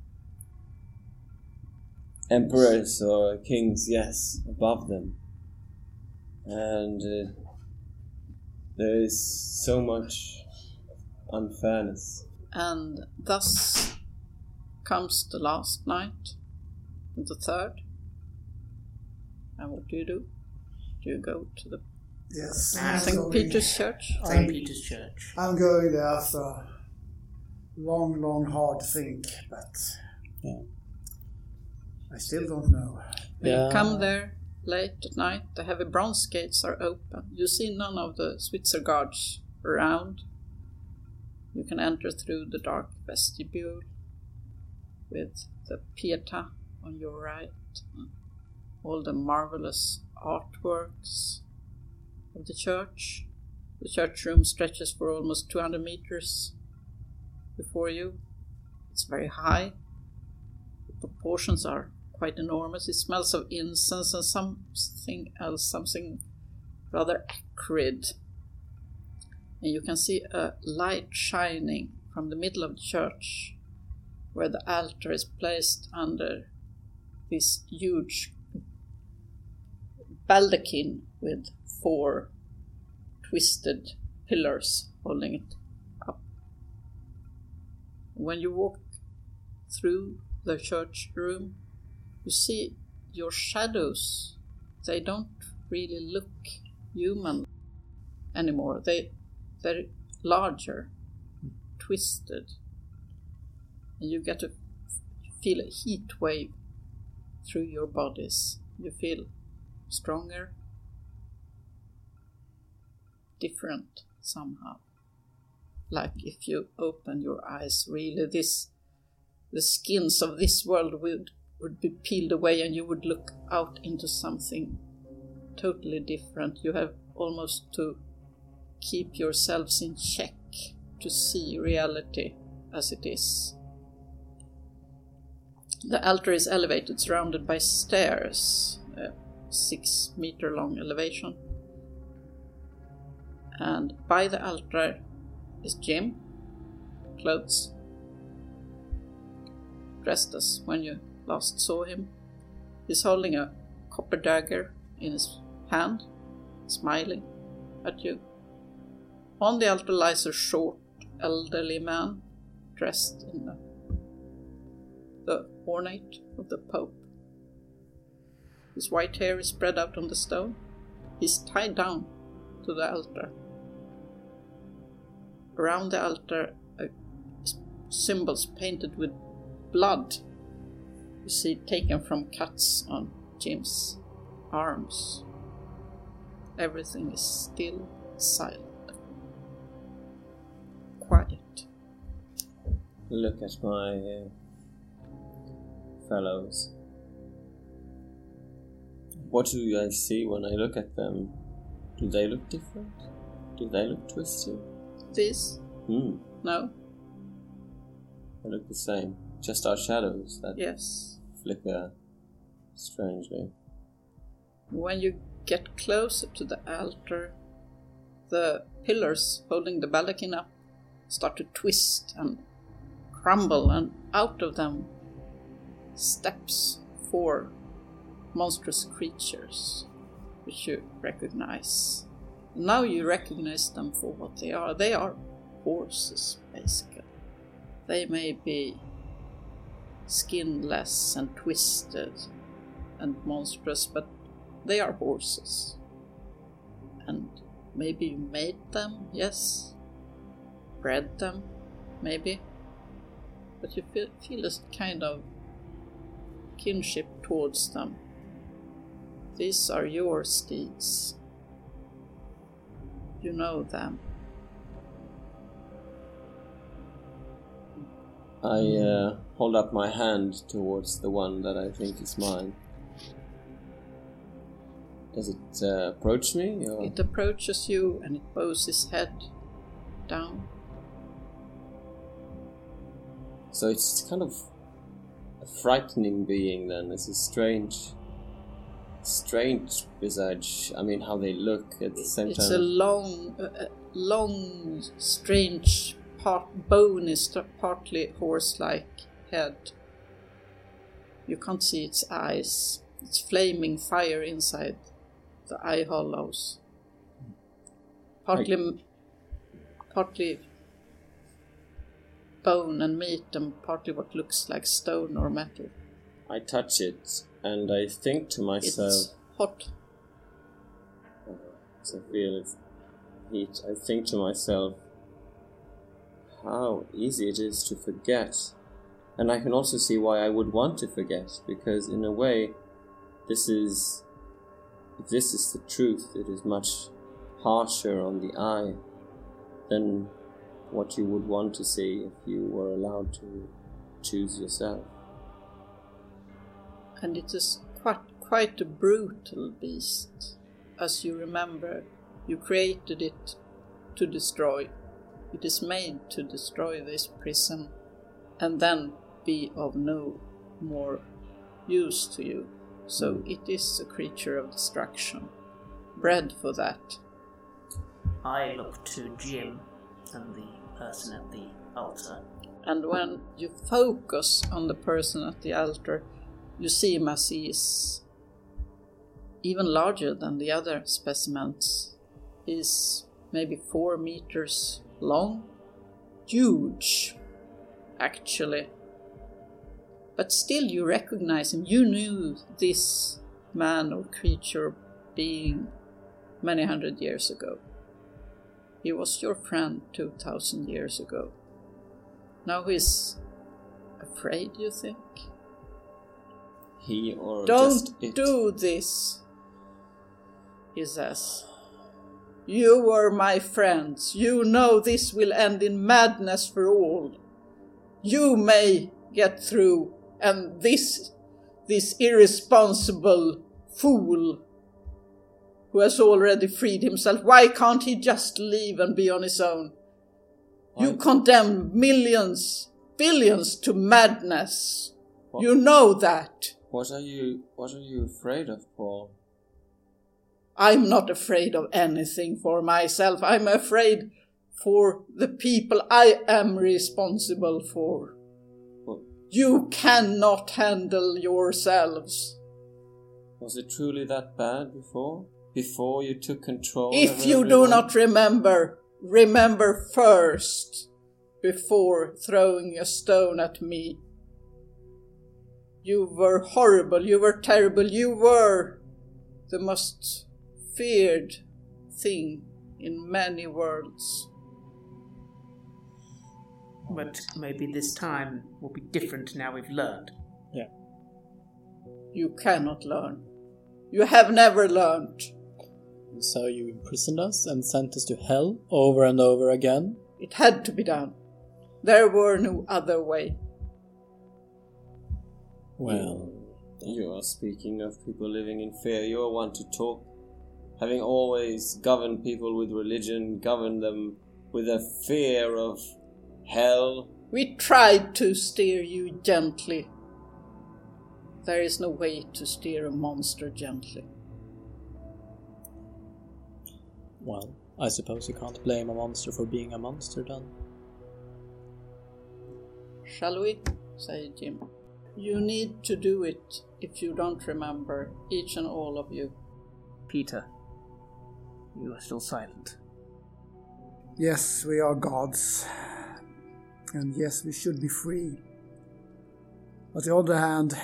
emperors or kings, yes, above them. And there is so much unfairness. And thus comes the last night, the third. And what do? Do you go to the Yes. St. Peter's Church? St. Peter's Church. I'm going there after a long, hard think, but Yeah. I still don't know. When you come there late at night, the heavy bronze gates are open. You see none of the Switzer guards around. You can enter through the dark vestibule with the Pietà on your right. All the marvelous artworks of the church. The church room stretches for almost 200 meters before you. It's very high. The proportions are quite enormous. It smells of incense and something else, something rather acrid. And you can see a light shining from the middle of the church, where the altar is placed under this huge baldachin with 4 twisted pillars holding it up. When you walk through the church room, you see your shadows. They don't really look human anymore. They're larger, twisted, and you get to feel a heat wave through your bodies. You feel stronger, different somehow. Like if you open your eyes, really, the skins of this world would be peeled away, and you would look out into something totally different. You have almost to keep yourselves in check to see reality as it is. The altar is elevated, surrounded by stairs, a 6-meter long elevation. And by the altar is Jim, clothes, dressed as when you last saw him. He's holding a copper dagger in his hand, smiling at you. On the altar lies a short, elderly man, dressed in the ornate of the Pope. His white hair is spread out on the stone. He's tied down to the altar. Around the altar are symbols painted with blood. You see, taken from cuts on Jim's arms. Everything is still, silent, quiet. Look at my fellows. What do I see when I look at them? Do they look different? Do they look twisted? This? No? They look the same. Just our shadows that Yes. flicker strangely. When you get closer to the altar, the pillars holding the baldachin up start to twist and crumble, and out of them steps 4 monstrous creatures, which you recognize. Now you recognize them for what they are. They are horses, basically. They may be skinless and twisted and monstrous, but they are horses. And maybe you made them, yes. Bred them, maybe. But you feel a kind of kinship towards them. These are your steeds. You know them. I hold up my hand towards the one that I think is mine. Does it approach me? Or? It approaches you and it bows its head down. So it's kind of a frightening being then. It's a strange visage. I mean, how they look at the same time. It's a long, strange, bony, partly horse-like head. You can't see its eyes. It's flaming fire inside the eye hollows. Partly bone and meat, and partly what looks like stone or metal. I touch it and I think to myself. It's hot. So I feel its heat. I think to myself, how easy it is to forget. And I can also see why I would want to forget, because in a way, if this is the truth, it is much harsher on the eye than what you would want to see if you were allowed to choose yourself. And it is quite a brutal beast. As you remember, you created it to destroy. It is made to destroy this prison and then be of no more use to you. So it is a creature of destruction, bred for that. I look to Jim and the person at the altar. And when you focus on the person at the altar, you see him as he is even larger than the other specimens. He's maybe 4 meters long. Huge, actually. But still you recognize him. You knew this man or creature being many hundred years ago. He was your friend 2,000 years ago. Now he's afraid, you think? He or Don't just it? do this, he says. You were my friends. You know this will end in madness for all. You may get through, and this irresponsible fool who has already freed himself, why can't he just leave and be on his own? You condemn millions, billions to madness. What? You know that. What are you afraid of, Paul? I'm not afraid of anything for myself. I'm afraid for the people I am responsible for. What? You cannot handle yourselves. Was it truly that bad before? Before you took control? If you do not remember first before throwing a stone at me. You were horrible, you were terrible, you were the most feared thing in many worlds. But maybe this time will be different now we've learned. Yeah. You cannot learn. You have never learned. So you imprisoned us and sent us to hell over and over again? It had to be done. There were no other way. Well, you are speaking of people living in fear. You are one to talk. Having always governed people with religion, governed them with a fear of hell. We tried to steer you gently. There is no way to steer a monster gently. well, I suppose you can't blame a monster for being a monster then. Shall we? Say Jim. You need to do it if you don't remember, each and all of you. Peter, you are still silent. Yes, we are gods. And yes, we should be free. On the other hand,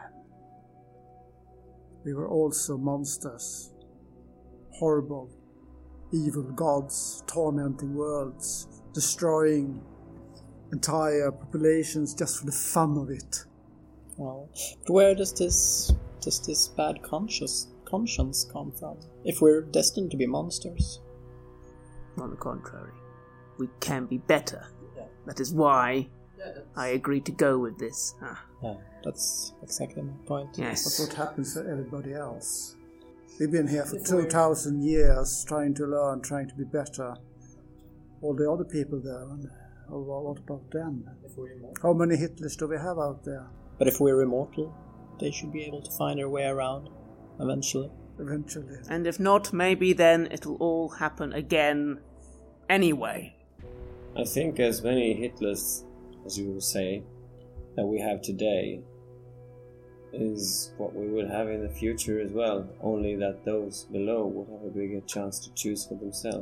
we were also monsters. Horrible, evil gods, tormenting worlds, destroying entire populations just for the fun of it. Well, but where does this bad conscience come from? If we're destined to be monsters? On the contrary, we can be better. Yeah. That is why I agreed to go with this. Yeah, that's exactly my point. Yes. But what happens to everybody else? We've been here for 2,000 years trying to learn, trying to be better. All the other people there, and what about them? How many Hitlers do we have out there? But if we're immortal, they should be able to find their way around, eventually. Eventually. And if not, maybe then it'll all happen again anyway. I think as many Hitlers, as you will say, that we have today is what we will have in the future as well, only that those below would have a bigger chance to choose for themselves.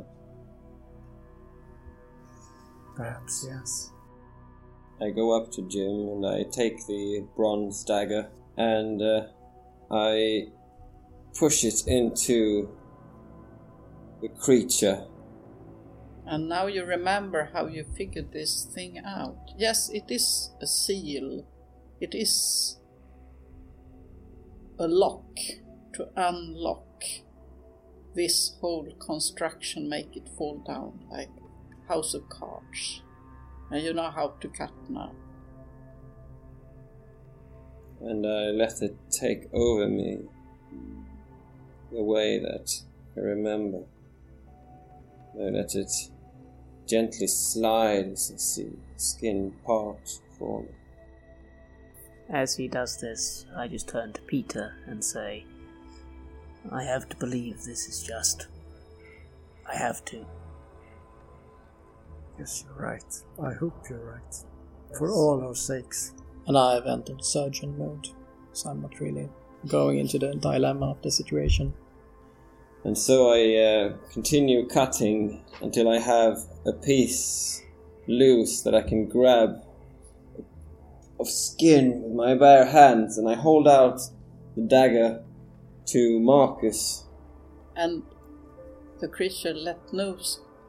Perhaps, yes. I go up to Jim and I take the bronze dagger and I push it into the creature. And now you remember how you figured this thing out. Yes, it is a seal. It is a lock to unlock this whole construction, make it fall down like house of cards. And you know how to cut now. And I let it take over me the way that I remember. I let it gently slide as the skin part for me. As he does this, I just turn to Peter and say, I have to believe this is just. I have to. Yes, you're right. I hope you're right. For all our sakes. And I've entered surgeon mode, so I'm not really going into the dilemma of the situation. And so I continue cutting until I have a piece loose that I can grab of skin with my bare hands, and I hold out the dagger to Marcus. And the creature let no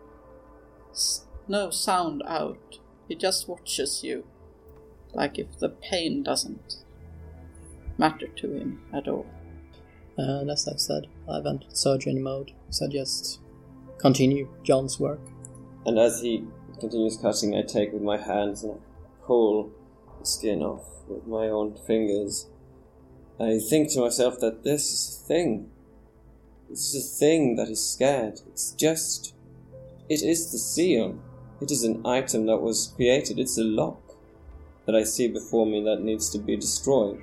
sound out. He just watches you, like if the pain doesn't matter to him at all. And as I've said, I've entered surgeon mode, so just continue John's work. And as he continues cutting, I take with my hands and pull the skin off with my own fingers. I think to myself that this is a thing. This is a thing that is scared. It is the seal. It is an item that was created. It's a lock that I see before me that needs to be destroyed.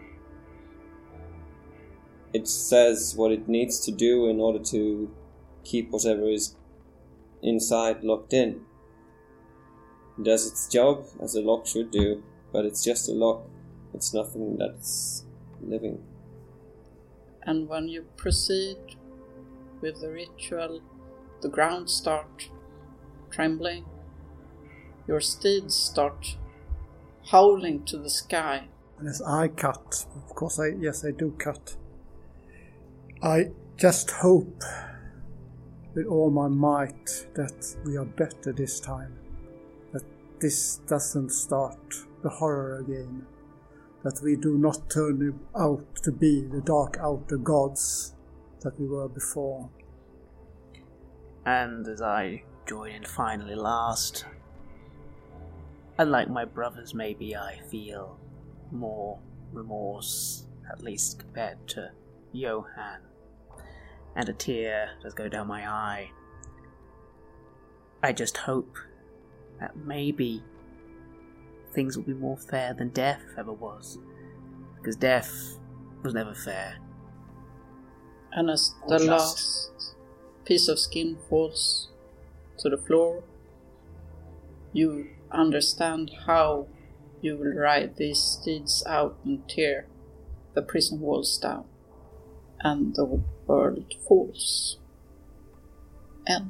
It says what it needs to do in order to keep whatever is inside locked in. It does its job as a lock should do, but it's just a lock. It's nothing that's living. And when you proceed with the ritual, the ground starts trembling. Your steeds start howling to the sky. And as I cut, of course I do cut. I just hope with all my might that we are better this time. That this doesn't start the horror again. That we do not turn out to be the dark outer gods that we were before. And as I join in finally last, unlike my brothers, maybe I feel more remorse, at least compared to Johan, and a tear does go down my eye. I just hope that maybe things will be more fair than death ever was, because death was never fair. And as the last piece of skin falls to the floor, you understand how you will ride these steeds out and tear the prison walls down, and the world falls. End.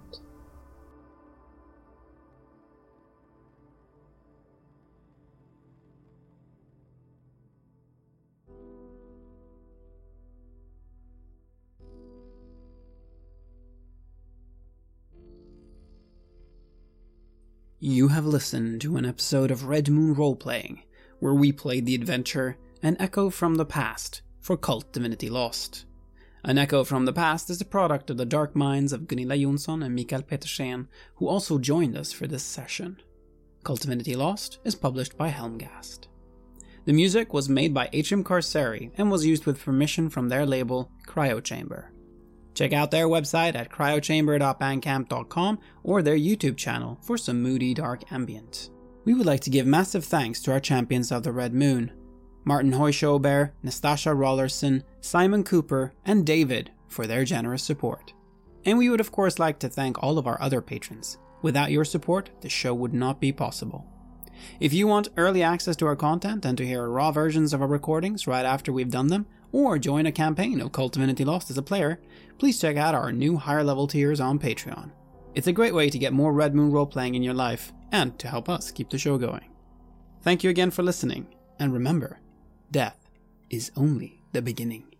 You have listened to an episode of Red Moon Roleplaying, where we played the adventure An Echo from the Past for Cult Divinity Lost. An Echo from the Past is the product of the dark minds of Gunilla Jonsson and Mikael Petersen, who also joined us for this session. Cult Divinity Lost is published by Helmgast. The music was made by H.M. Carceri and was used with permission from their label, Cryo Chamber. Check out their website at cryochamber.bandcamp.com or their YouTube channel for some moody, dark ambient. We would like to give massive thanks to our champions of the Red Moon, Martin Hoyshober, Nastasha Rollerson, Simon Cooper, and David for their generous support. And we would of course like to thank all of our other patrons. Without your support, the show would not be possible. If you want early access to our content and to hear raw versions of our recordings right after we've done them, or join a campaign of Cult Divinity Lost as a player, please check out our new higher level tiers on Patreon. It's a great way to get more Red Moon role-playing in your life, and to help us keep the show going. Thank you again for listening, and remember, death is only the beginning.